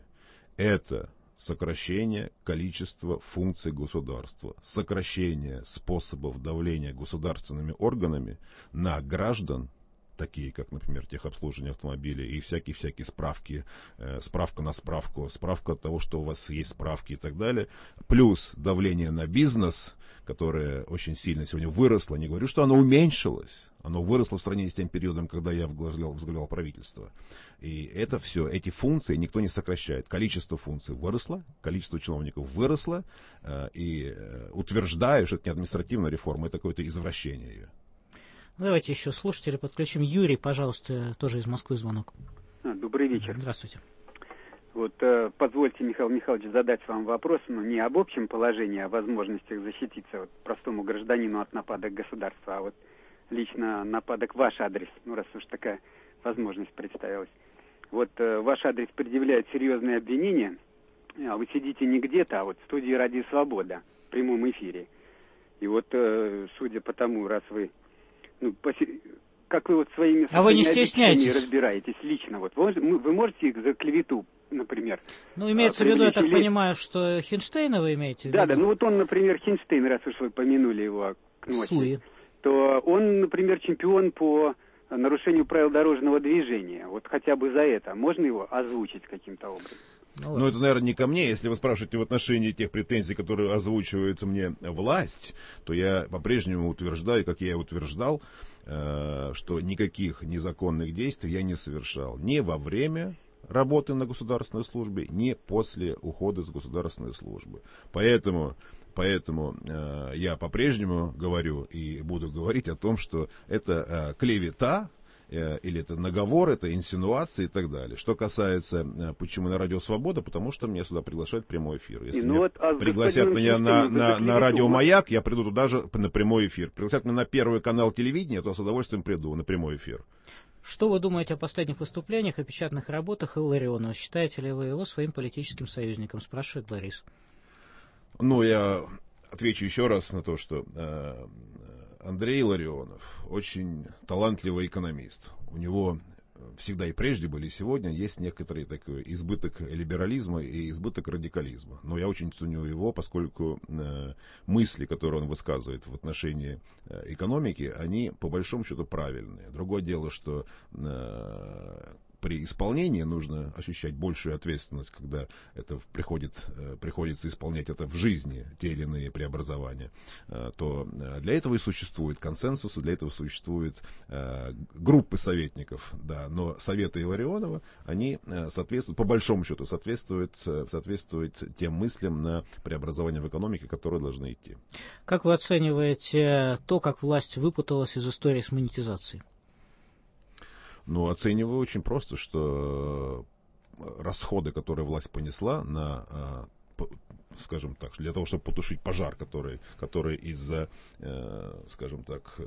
это сокращение количества функций государства, сокращение способов давления государственными органами на граждан, такие как, например, техобслуживание автомобилей и всякие-всякие справки, э, справка на справку, справка от того, что у вас есть справки и так далее, плюс давление на бизнес, которое очень сильно сегодня выросло. Не говорю, что оно уменьшилось, оно выросло в сравнении с тем периодом, когда я возглавлял, возглавлял правительство. И это все, эти функции никто не сокращает. Количество функций выросло, количество чиновников выросло, э, и э, утверждаю, что это не административная реформа, это какое-то извращение ее. Ну, давайте еще слушателя подключим. Юрий, пожалуйста, тоже из Москвы звонок. А, добрый вечер. Здравствуйте. Вот э, позвольте, Михаил Михайлович, задать вам вопрос, но не об общем положении, а о возможностях защититься вот, простому гражданину от нападок государства, а вот лично нападок в ваш адрес, ну раз уж такая возможность представилась. Вот э, ваш адрес предъявляет серьезные обвинения, а вы сидите не где-то, а вот в студии «Радио Свобода» в прямом эфире. И вот, э, судя по тому, раз вы Ну, поси... как вы вот своими а вы не стесняетесь разбираетесь лично, вот вы, вы можете их за клевету, например. Ну, имеется в виду, я так понимаю, что Хинштейна вы имеете в виду? Да, да, ну вот он, например, Хинштейн, раз уж вы помянули его к ночи, Суи. то он, например, чемпион по нарушению правил дорожного движения. Вот хотя бы за это можно его озвучить каким-то образом? Ну, ну, это, наверное, не ко мне. Если вы спрашиваете в отношении тех претензий, которые озвучивает мне власть, то я по-прежнему утверждаю, как я и утверждал, э, что никаких незаконных действий я не совершал. Ни во время работы на государственной службе, ни после ухода с государственной службы. Поэтому... Поэтому э, я по-прежнему говорю и буду говорить о том, что это э, клевета, или это наговор, это инсинуации и так далее. Что касается, почему на Радио Свобода, потому что меня сюда приглашают в прямой эфир. Если ну меня вот, а пригласят меня на, на, на Радио Маяк, я приду туда же на прямой эфир. Пригласят меня на Первый канал телевидения, то с удовольствием приду на прямой эфир. Что вы думаете о последних выступлениях и печатных работах Илларионова? Считаете ли вы его своим политическим союзником? Спрашивает Борис. Ну, я отвечу еще раз на то, что э, Андрей Илларионов очень талантливый экономист. У него всегда и прежде были, и сегодня есть некоторый такой избыток либерализма и избыток радикализма. Но я очень ценю его, поскольку э, мысли, которые он высказывает в отношении э, экономики, они по большому счету правильные. Другое дело, что э, при исполнении нужно ощущать большую ответственность, когда это приходит, приходится исполнять это в жизни, те или иные преобразования, то для этого и существует консенсус, и для этого существуют группы советников. Да, но советы Илларионова, они соответствуют, по большому счету, соответствуют, соответствуют тем мыслям на преобразование в экономике, которые должны идти. Как вы оцениваете то, как власть выпуталась из истории с монетизацией? Ну, оцениваю очень просто, что расходы, которые власть понесла на, скажем так, для того, чтобы потушить пожар, который, который из-за, скажем так,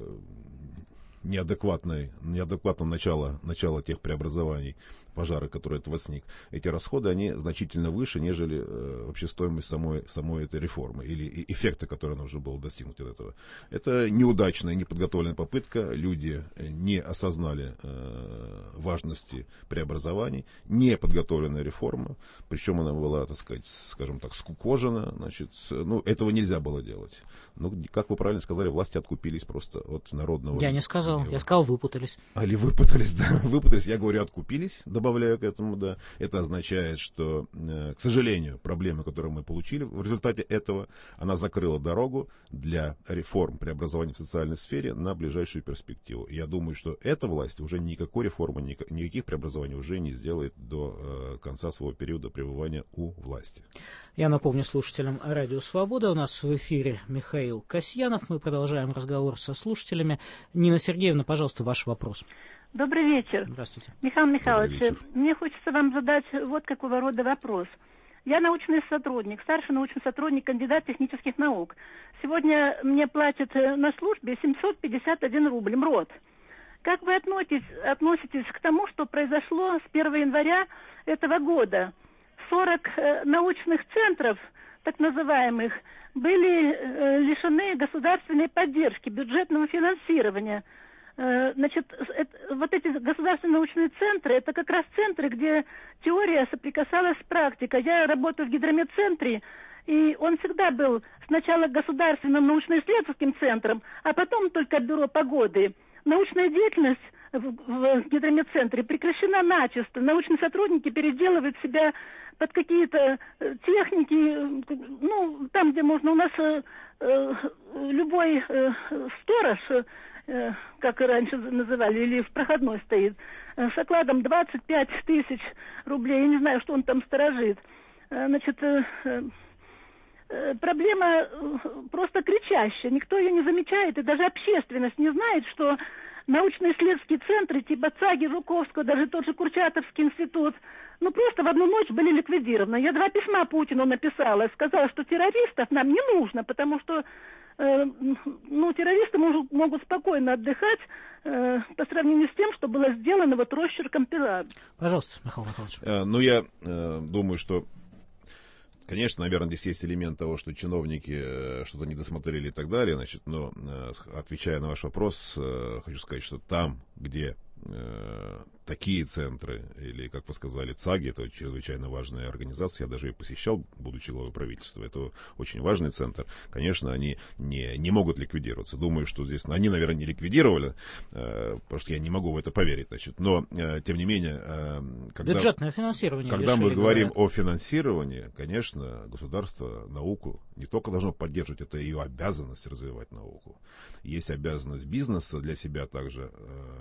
неадекватной, неадекватного начала, начала тех преобразований, пожара, который от возник, эти расходы, они значительно выше, нежели э, вообще стоимость самой, самой этой реформы или эффекта, который нужно было достигнуть от этого. Это неудачная, неподготовленная попытка, люди не осознали э, важности преобразований, неподготовленная реформа, причем она была, так сказать, скажем так, скукожена, значит, ну, этого нельзя было делать. Ну, как вы правильно сказали, власти откупились просто от народного... Я не сказал, гнева. Я сказал, выпутались. А, или выпутались, да, выпутались, я говорю, откупились, добавляю к этому, да. Это означает, что, к сожалению, проблема, которую мы получили в результате этого, она закрыла дорогу для реформ, преобразований в социальной сфере на ближайшую перспективу. И я думаю, что эта власть уже никакой реформы, никаких преобразований уже не сделает до конца своего периода пребывания у власти. Я напомню слушателям Радио Свобода, у нас в эфире Михаил Касьянов. Мы продолжаем разговор со слушателями. Нина Сергеевна, пожалуйста, ваш вопрос. Добрый вечер. Здравствуйте. Михаил Михайлович, мне хочется вам задать вот какого рода вопрос. Я научный сотрудник, старший научный сотрудник, кандидат технических наук. Сегодня мне платят на службе семьсот пятьдесят один рубль МРОТ. Как вы относитесь, относитесь к тому, что произошло с первого января этого года? сорок э, научных центров, так называемых, были э, лишены государственной поддержки, бюджетного финансирования. Э, значит, это, вот эти государственные научные центры, это как раз центры, где теория соприкасалась с практикой. Я работаю в гидрометцентре, и он всегда был сначала государственным научно-исследовательским центром, а потом только бюро погоды. Научная деятельность в, в гидрометцентре прекращена начисто. Научные сотрудники переделывают себя под какие-то техники, ну, там, где можно. У нас э, э, любой э, сторож, э, как и раньше называли, или в проходной стоит, э, с окладом двадцать пять тысяч рублей. Я не знаю, что он там сторожит. Э, значит, э, э, проблема просто кричащая. Никто ее не замечает, и даже общественность не знает, что научно-исследовательские центры типа ЦАГИ, Жуковского, даже тот же Курчатовский институт, ну просто в одну ночь были ликвидированы. Я два письма Путину написала, сказала, что террористов нам не нужно, потому что э, ну, террористы могут, могут спокойно отдыхать э, по сравнению с тем, что было сделано вот росчерком пера. Пожалуйста, Михаил Михайлович. Э, ну, я э, думаю, что конечно, наверное, здесь есть элемент того, что чиновники что-то не досмотрели и так далее, значит, но, отвечая на ваш вопрос, хочу сказать, что там, где э, такие центры, или, как вы сказали, ЦАГИ, это чрезвычайно важная организация, я даже ее посещал, будучи главой правительства, это очень важный центр, конечно, они не, не могут ликвидироваться. Думаю, что здесь, они, наверное, не ликвидировали, э, потому что я не могу в это поверить, значит, но, э, тем не менее, э, когда, бюджетное финансирование, когда мы говорим говорят. о финансировании, конечно, государство науку не только должно поддерживать, это ее обязанность развивать науку. Есть обязанность бизнеса для себя также э,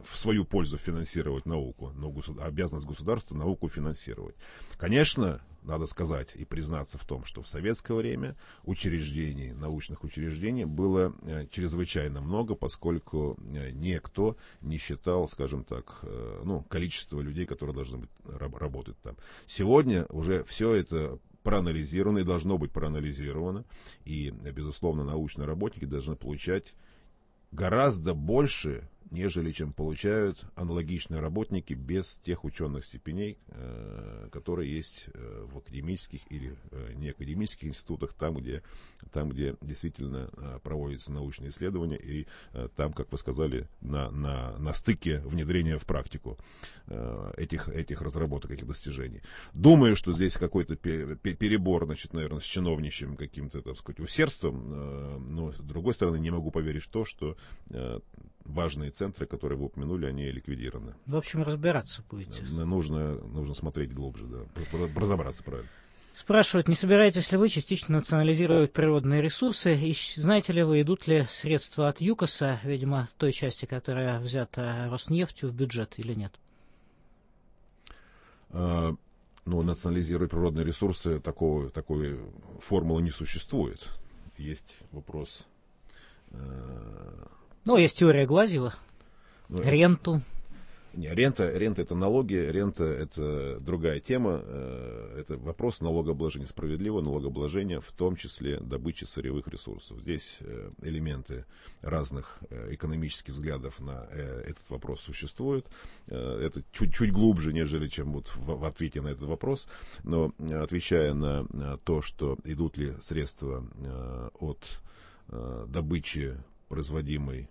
в свою пользу финансировать науку, но государ... обязанность государства науку финансировать. Конечно, надо сказать и признаться в том, что в советское время учреждений, научных учреждений было э, чрезвычайно много, поскольку э, никто не считал, скажем так, э, ну, количество людей, которые должны быть, раб- работать там. Сегодня уже все это проанализировано и должно быть проанализировано, и, безусловно, научные работники должны получать гораздо больше, нежели чем получают аналогичные работники без тех ученых степеней, э, которые есть э, в академических или э, неакадемических институтах, там, где, там, где действительно э, проводятся научные исследования, и э, там, как вы сказали, на, на, на стыке внедрения в практику э, этих, этих разработок, этих достижений. Думаю, что здесь какой-то пе- пе- перебор, значит, наверное, с чиновничьим каким-то, так сказать, усердством, э, но, с другой стороны, не могу поверить в то, что э, важные центры, которые вы упомянули, они ликвидированы. В общем, разбираться будете. Нужно, нужно смотреть глубже, да, разобраться правильно. Спрашивают, не собираетесь ли вы частично национализировать природные ресурсы, и знаете ли вы, идут ли средства от ЮКОСа, видимо, той части, которая взята Роснефтью, в бюджет или нет? А, ну, национализировать природные ресурсы, такого, такой формулы не существует. Есть вопрос... А... Ну, есть теория Глазьева. Ну, ренту. Не, рента, рента это налоги, рента это другая тема. Это вопрос налогообложения, справедливого налогообложения, в том числе добычи сырьевых ресурсов. Здесь элементы разных экономических взглядов на этот вопрос существуют. Это чуть-чуть глубже, нежели чем вот в, в ответе на этот вопрос. Но отвечая на то, что идут ли средства от добычи, производимой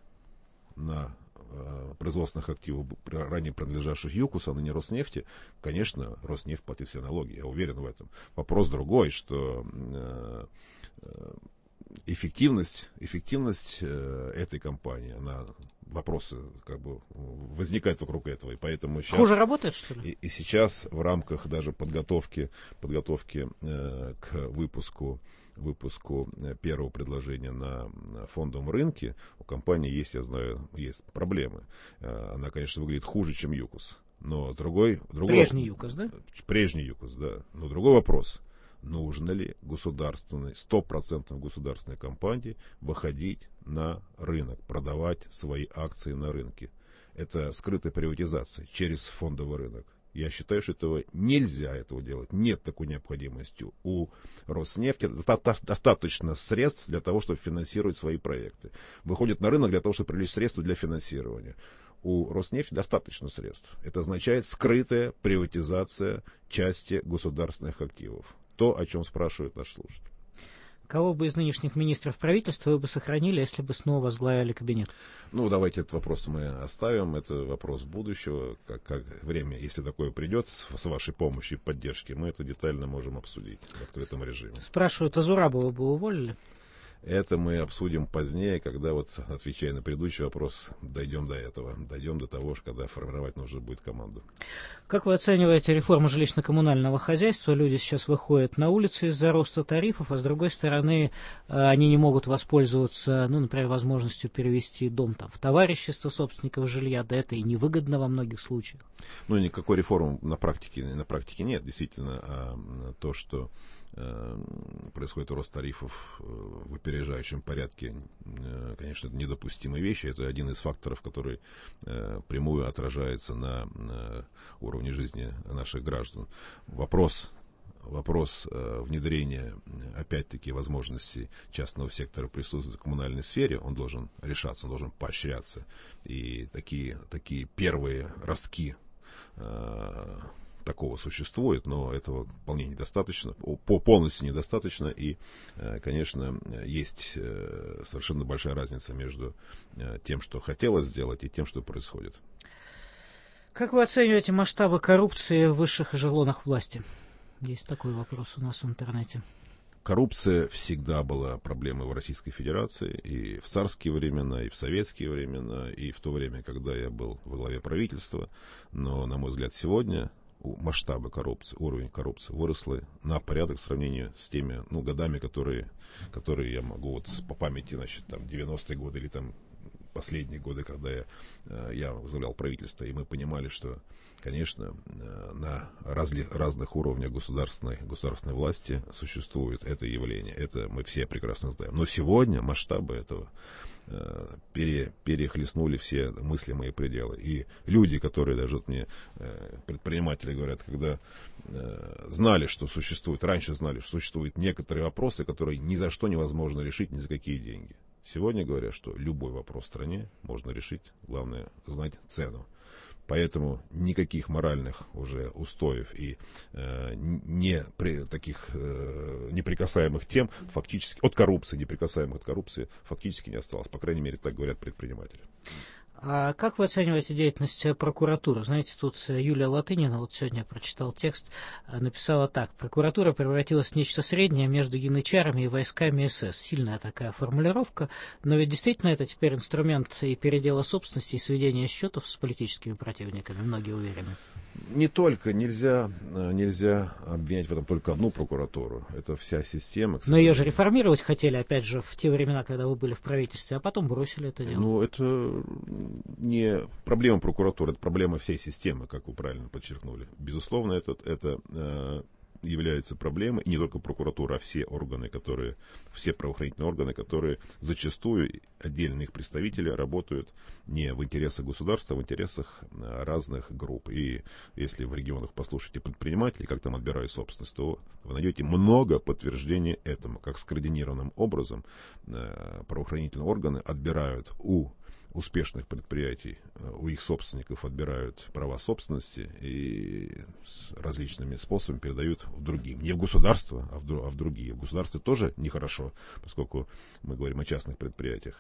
на э, производственных активов, ранее принадлежавших ЮКОСу, а ныне Роснефти, конечно, Роснефть платит все налоги, я уверен в этом. Вопрос другой, что э, э, эффективность, эффективность э, этой компании, она, вопросы как бы возникают вокруг этого, и поэтому сейчас... Хуже работает, что ли? И, и сейчас в рамках даже подготовки, подготовки э, к выпуску выпуску первого предложения на фондовом рынке у компании есть, я знаю, есть проблемы. Она, конечно, выглядит хуже, чем ЮКОС. Но другой... другой прежний ЮКОС, да? Прежний ЮКОС, да. Но другой вопрос. Нужно ли государственной, сто процентов государственной компании выходить на рынок, продавать свои акции на рынке? Это скрытая приватизация через фондовый рынок. Я считаю, что этого нельзя этого делать. Нет такой необходимости. У Роснефти достаточно средств для того, чтобы финансировать свои проекты. Выходит на рынок для того, чтобы привлечь средства для финансирования. У Роснефти достаточно средств. Это означает скрытая приватизация части государственных активов. То, о чем спрашивает наш слушатель. Кого бы из нынешних министров правительства вы бы сохранили, если бы снова возглавили кабинет? Ну, давайте этот вопрос мы оставим. Это вопрос будущего. Как, как время, если такое придет, с, с вашей помощью и поддержки, мы это детально можем обсудить в открытом режиме. Спрашивают, а Зурабова бы уволили? Это мы обсудим позднее, когда, вот, отвечая на предыдущий вопрос, дойдем до этого. Дойдем до того, когда формировать нужно будет команду. Как вы оцениваете реформу жилищно-коммунального хозяйства? Люди сейчас выходят на улицы из-за роста тарифов, а с другой стороны, они не могут воспользоваться, ну, например, возможностью перевести дом там, в товарищество собственников жилья, да это и невыгодно во многих случаях. Ну, никакой реформы на практике, на практике нет. Действительно, а то, что происходит рост тарифов в опережающем порядке, конечно, это недопустимые вещи. Это один из факторов, который прямую отражается на уровне жизни наших граждан. Вопрос, вопрос внедрения, опять-таки, возможностей частного сектора присутствовать в коммунальной сфере, он должен решаться, он должен поощряться. И такие, такие первые ростки такого существует, но этого вполне недостаточно, по полностью недостаточно, и, конечно, есть совершенно большая разница между тем, что хотелось сделать, и тем, что происходит. Как вы оцениваете масштабы коррупции в высших эшелонах власти? Есть такой вопрос у нас в интернете. Коррупция всегда была проблемой в Российской Федерации, и в царские времена, и в советские времена, и в то время, когда я был во главе правительства, но, на мой взгляд, сегодня масштабы коррупции, уровень коррупции выросли на порядок в сравнении с теми, ну, годами, которые, которые я могу вот по памяти, значит, там, девяностые годы или там последние годы, когда я, я возглавлял правительство, и мы понимали, что, конечно, на разли, разных уровнях государственной, государственной власти существует это явление. Это мы все прекрасно знаем. Но сегодня масштабы этого пере, перехлестнули все мыслимые пределы. И люди, которые даже вот мне, предприниматели говорят, когда знали, что существует, раньше знали, что существуют некоторые вопросы, которые ни за что невозможно решить ни за какие деньги. Сегодня говорят, что любой вопрос в стране можно решить, главное знать цену. Поэтому никаких моральных уже устоев и э, не при, таких э, неприкасаемых тем, фактически, от коррупции, неприкасаемых от коррупции, фактически не осталось. По крайней мере, так говорят предприниматели. А как вы оцениваете деятельность прокуратуры? Знаете, тут Юлия Латынина, вот сегодня я прочитал текст, написала так. Прокуратура превратилась в нечто среднее между янычарами и войсками СС. Сильная такая формулировка, но ведь действительно это теперь инструмент и передела собственности, и сведения счетов с политическими противниками, многие уверены. Не только, нельзя, нельзя обвинять в этом только одну прокуратуру. Это вся система. Но ее же реформировать хотели, опять же, в те времена, когда вы были в правительстве, а потом бросили это дело. Ну, это не проблема прокуратуры, это проблема всей системы, как вы правильно подчеркнули. Безусловно, это, это является проблемой, и не только прокуратура, а все органы, которые, все правоохранительные органы, которые зачастую, отдельные их представители, работают не в интересах государства, а в интересах разных групп. И если в регионах послушаете предпринимателей, как там отбирают собственность, то вы найдете много подтверждений этому, как скоординированным образом правоохранительные органы отбирают у успешных предприятий, у их собственников отбирают права собственности и с различными способами передают в другим. Не в государство, а в, а в другие. В государстве тоже нехорошо, поскольку мы говорим о частных предприятиях,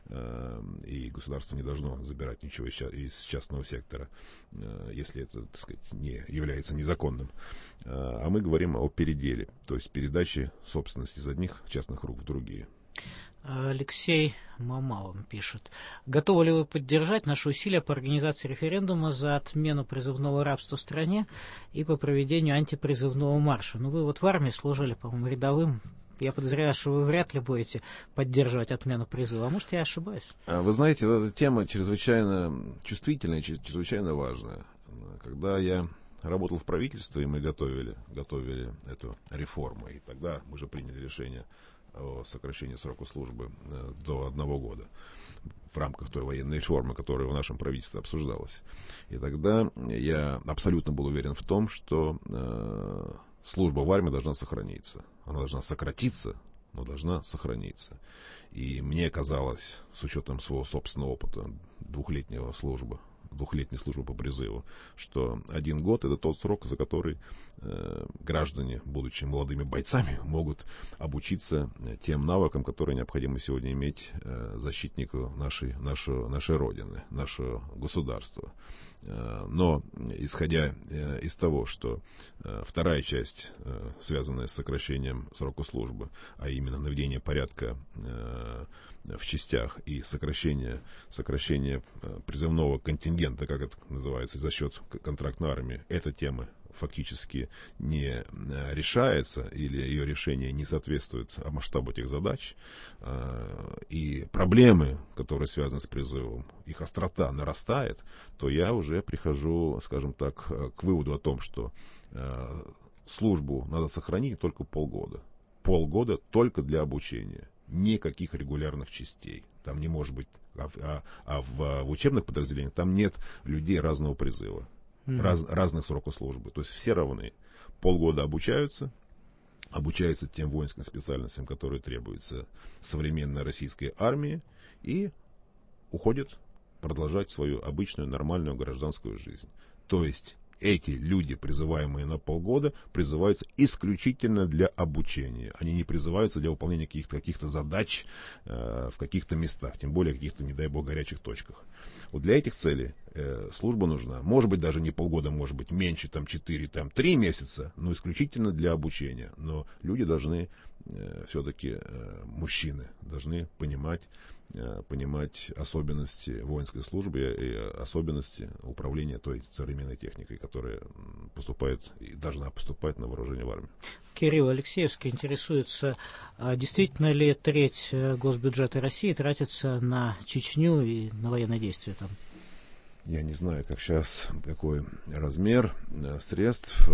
и государство не должно забирать ничего из частного сектора, если это, так сказать, не является незаконным. А мы говорим о переделе, то есть передаче собственности из одних частных рук в другие. Алексей Мамалов пишет. Готовы ли вы поддержать наши усилия по организации референдума за отмену призывного рабства в стране и по проведению антипризывного марша? Ну, вы вот в армии служили, по-моему, рядовым. Я подозреваю, что вы вряд ли будете поддерживать отмену призыва. А может, я ошибаюсь? Вы знаете, эта тема чрезвычайно чувствительная, чрезвычайно важная. Когда я работал в правительстве, и мы готовили, готовили эту реформу, и тогда мы же приняли решение о сокращении срока службы до одного года в рамках той военной реформы, которая в нашем правительстве обсуждалась. И тогда я абсолютно был уверен в том, что э, служба в армии должна сохраниться. Она должна сократиться, но должна сохраниться. И мне казалось, с учетом своего собственного опыта двухлетнего службы, двухлетней службы по призыву, что один год — это тот срок, за который э, граждане, будучи молодыми бойцами, могут обучиться тем навыкам, которые необходимо сегодня иметь э, защитнику нашей, нашей, нашей Родины, нашего государства. Э, но, исходя э, из того, что э, вторая часть, э, связанная с сокращением срока службы, а именно наведение порядка э, в частях и сокращение, сокращение призывного контингента, как это называется, за счет контрактной армии, эта тема фактически не решается или ее решение не соответствует масштабу этих задач, и проблемы, которые связаны с призывом, их острота нарастает, то я уже прихожу, скажем так, к выводу о том, что службу надо сохранить только полгода. Полгода только для обучения. Никаких регулярных частей. Там не может быть, а, а, а в, в учебных подразделениях там нет людей разного призыва, mm-hmm. раз, разных сроков службы. То есть все равны. Полгода обучаются, обучаются тем воинским специальностям, которые требуются современной российской армии, и уходят продолжать свою обычную нормальную гражданскую жизнь. То есть эти люди, призываемые на полгода, призываются исключительно для обучения. Они не призываются для выполнения каких-то, каких-то задач э, в каких-то местах, тем более каких-то, не дай бог, горячих точках. Вот для этих целей э, служба нужна. Может быть, даже не полгода, может быть, меньше, там, четыре, там, три месяца, но исключительно для обучения. Но люди должны, э, все-таки, э, мужчины, должны понимать, э, понимать особенности воинской службы и особенности управления той современной техникой, которая поступает и должна поступать на вооружение в армию. Кирилл Алексеевский интересуется, действительно ли треть госбюджета России тратится на Чечню и на военные действия там? Я не знаю, как сейчас, какой размер средств,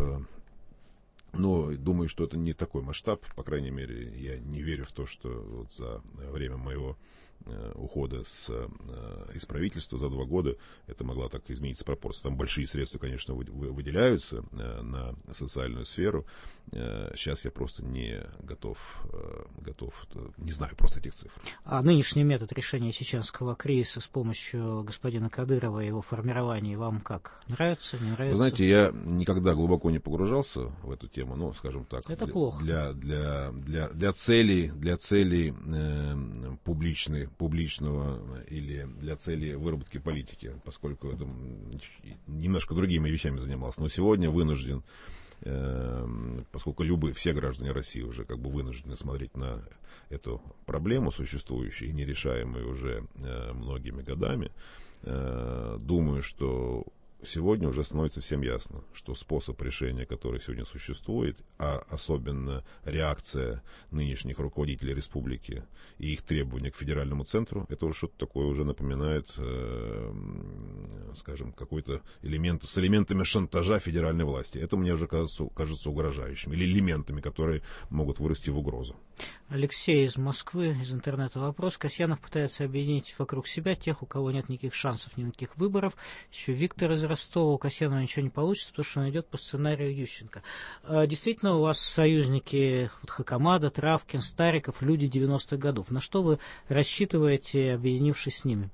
но думаю, что это не такой масштаб. По крайней мере, я не верю в то, что вот за время моего ухода с, из правительства за два года это могла так измениться пропорция. Там большие средства, конечно, выделяются на социальную сферу. Сейчас я просто не готов, готов, не знаю просто этих цифр. А нынешний метод решения чеченского кризиса с помощью господина Кадырова и его формирования вам как? Нравится, не нравится? Вы знаете, я никогда глубоко не погружался в эту тему, ну, скажем так. Это для, плохо. Для, для, для, для целей, для целей э, публичной, публичного или для целей выработки политики, поскольку это немножко другими вещами занимался. Но сегодня вынужден, э, поскольку любые, все граждане России уже как бы вынуждены смотреть на эту проблему существующую и нерешаемую уже э, многими годами, э, думаю, что сегодня уже становится всем ясно, что способ решения, который сегодня существует, а особенно реакция нынешних руководителей республики и их требования к федеральному центру, это уже что-то такое уже напоминает, э, скажем, какой-то элемент с элементами шантажа федеральной власти. Это мне уже кажется, кажется угрожающим, или элементами, которые могут вырасти в угрозу. Алексей из Москвы, из интернета вопрос. Касьянов пытается объединить вокруг себя тех, у кого нет никаких шансов, ни на каких выборов. Еще Виктор из Ростова. У Касьянова ничего не получится, потому что он идет по сценарию Ющенко. Действительно, у вас союзники вот, Хакамада, Травкин, Стариков, люди девяностых годов. На что вы рассчитываете, объединившись с ними?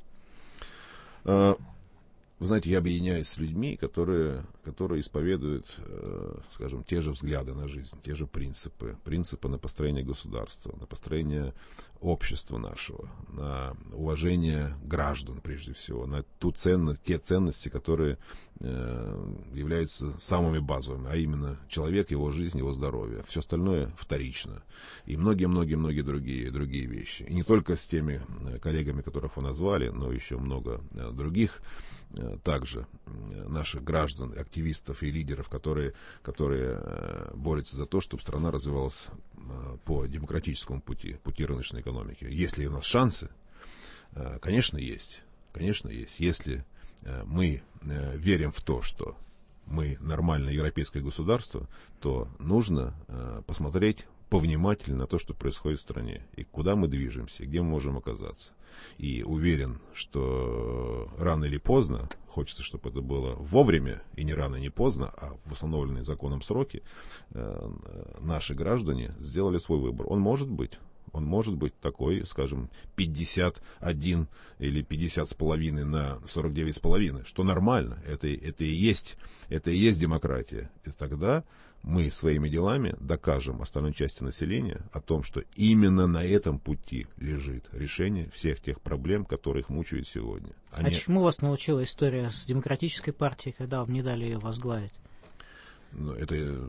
Вы знаете, я объединяюсь с людьми, которые, которые исповедуют, э, скажем, те же взгляды на жизнь, те же принципы. Принципы на построение государства, на построение общества нашего, на уважение граждан, прежде всего, на ту ценность, те ценности, которые э, являются самыми базовыми, а именно человек, его жизнь, его здоровье. Все остальное вторично. И многие-многие-многие другие, другие вещи. И не только с теми коллегами, которых вы назвали, но еще много э, других также наших граждан, активистов и лидеров, которые, которые борются за то, чтобы страна развивалась по демократическому пути, пути рыночной экономики. Есть ли у нас шансы? Конечно, есть. Конечно, есть. Если мы верим в то, что мы нормальное европейское государство, то нужно посмотреть повнимательнее на то, что происходит в стране, и куда мы движемся, и где мы можем оказаться. И уверен, что рано или поздно, хочется, чтобы это было вовремя, и не рано, не поздно, а в установленные законом сроки, э, наши граждане сделали свой выбор. Он может быть. Он может быть такой, скажем, пятьдесят один или пятьдесят с половиной на сорок девять с половиной, что нормально. Это, это, и есть, это и есть демократия. И тогда мы своими делами докажем остальной части населения о том, что именно на этом пути лежит решение всех тех проблем, которые их мучают сегодня. Они... А чему вас научила история с демократической партией, когда вам не дали ее возглавить? Ну, это,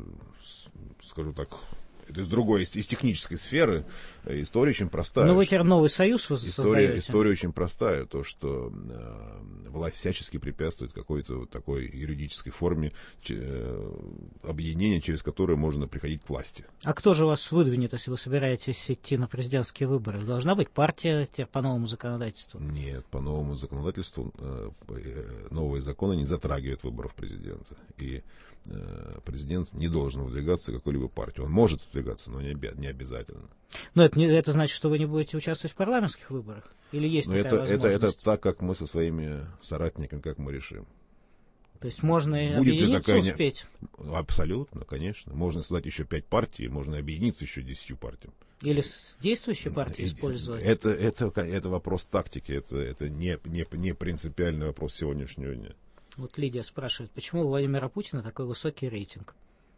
скажу так... Это из другой, из, из технической сферы. История очень простая. Но вы теперь новый союз вы создаете. История очень простая. То, что э, власть всячески препятствует какой-то вот такой юридической форме э, объединения, через которое можно приходить к власти. А кто же вас выдвинет, если вы собираетесь идти на президентские выборы? Должна быть партия теперь по новому законодательству? Нет, по новому законодательству э, новые законы не затрагивают выборов президента. И президент не должен выдвигаться какой-либо партии. Он может выдвигаться, но не, не обязательно. Но это, не, это значит, что вы не будете участвовать в парламентских выборах? Или есть но такая это, возможность? Это, это так, как мы со своими соратниками, как мы решим. То есть можно и Будет объединиться, такая... успеть? Абсолютно, конечно. Можно создать еще пять партий, можно объединиться еще десятью партиями. Или с действующей партией использовать? Это, это, это вопрос тактики, это, это не, не, не принципиальный вопрос сегодняшнего дня. Вот Лидия спрашивает, почему у Владимира Путина такой высокий рейтинг?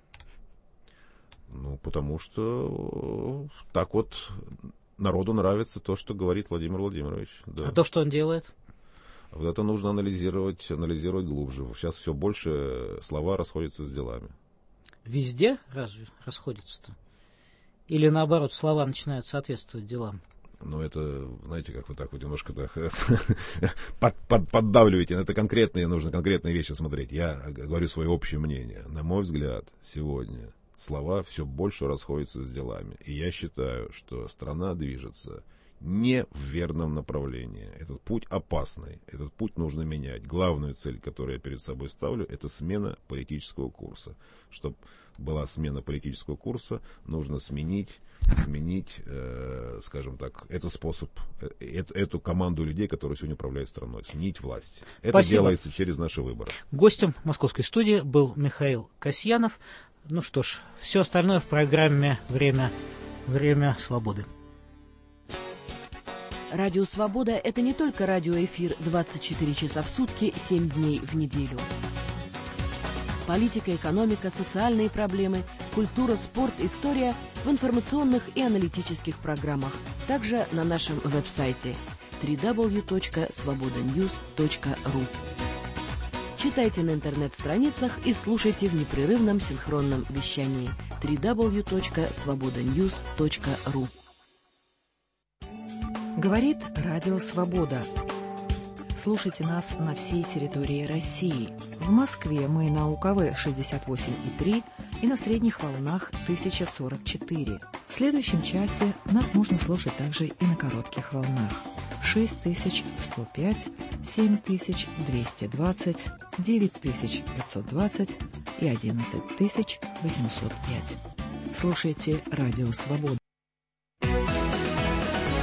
Ну, потому что так вот народу нравится то, что говорит Владимир Владимирович. Да. А то, что он делает? Вот это нужно анализировать, анализировать глубже. Сейчас все больше слова расходятся с делами. Везде разве расходятся-то? Или наоборот, слова начинают соответствовать делам? Ну, это, знаете, как вы так вот немножко так, под, под, поддавливаете. Это конкретные, нужно конкретные вещи смотреть. Я говорю свое общее мнение. На мой взгляд, сегодня слова все больше расходятся с делами. И я считаю, что страна движется не в верном направлении. Этот путь опасный. Этот путь нужно менять. Главную цель, которую я перед собой ставлю, это смена политического курса. Чтобы была смена политического курса, нужно сменить, сменить, э, скажем так, этот способ, э, эту команду людей, которые сегодня управляют страной, сменить власть. Это Спасибо. Делается через наши выборы. Гостем московской студии был Михаил Касьянов. Ну что ж, все остальное в программе «Время, время свободы». Радио «Свобода» — это не только радиоэфир двадцать четыре часа в сутки, семь дней в неделю. Политика, экономика, социальные проблемы, культура, спорт, история в информационных и аналитических программах. Также на нашем веб-сайте дабл ю дабл ю дабл ю точка свобода ньюс точка ру. Читайте на интернет-страницах и слушайте в непрерывном синхронном вещании дабл ю дабл ю дабл ю точка свобода ньюс точка ру. Говорит Радио Свобода. Слушайте нас на всей территории России. В Москве мы на УКВ шестьдесят восемь и три и на средних волнах тысяча сорок четыре. В следующем часе нас можно слушать также и на коротких волнах. шесть тысяч сто пять, семь тысяч двести двадцать, девять тысяч пятьсот двадцать и одиннадцать тысяч восемьсот пять. Слушайте Радио Свобода.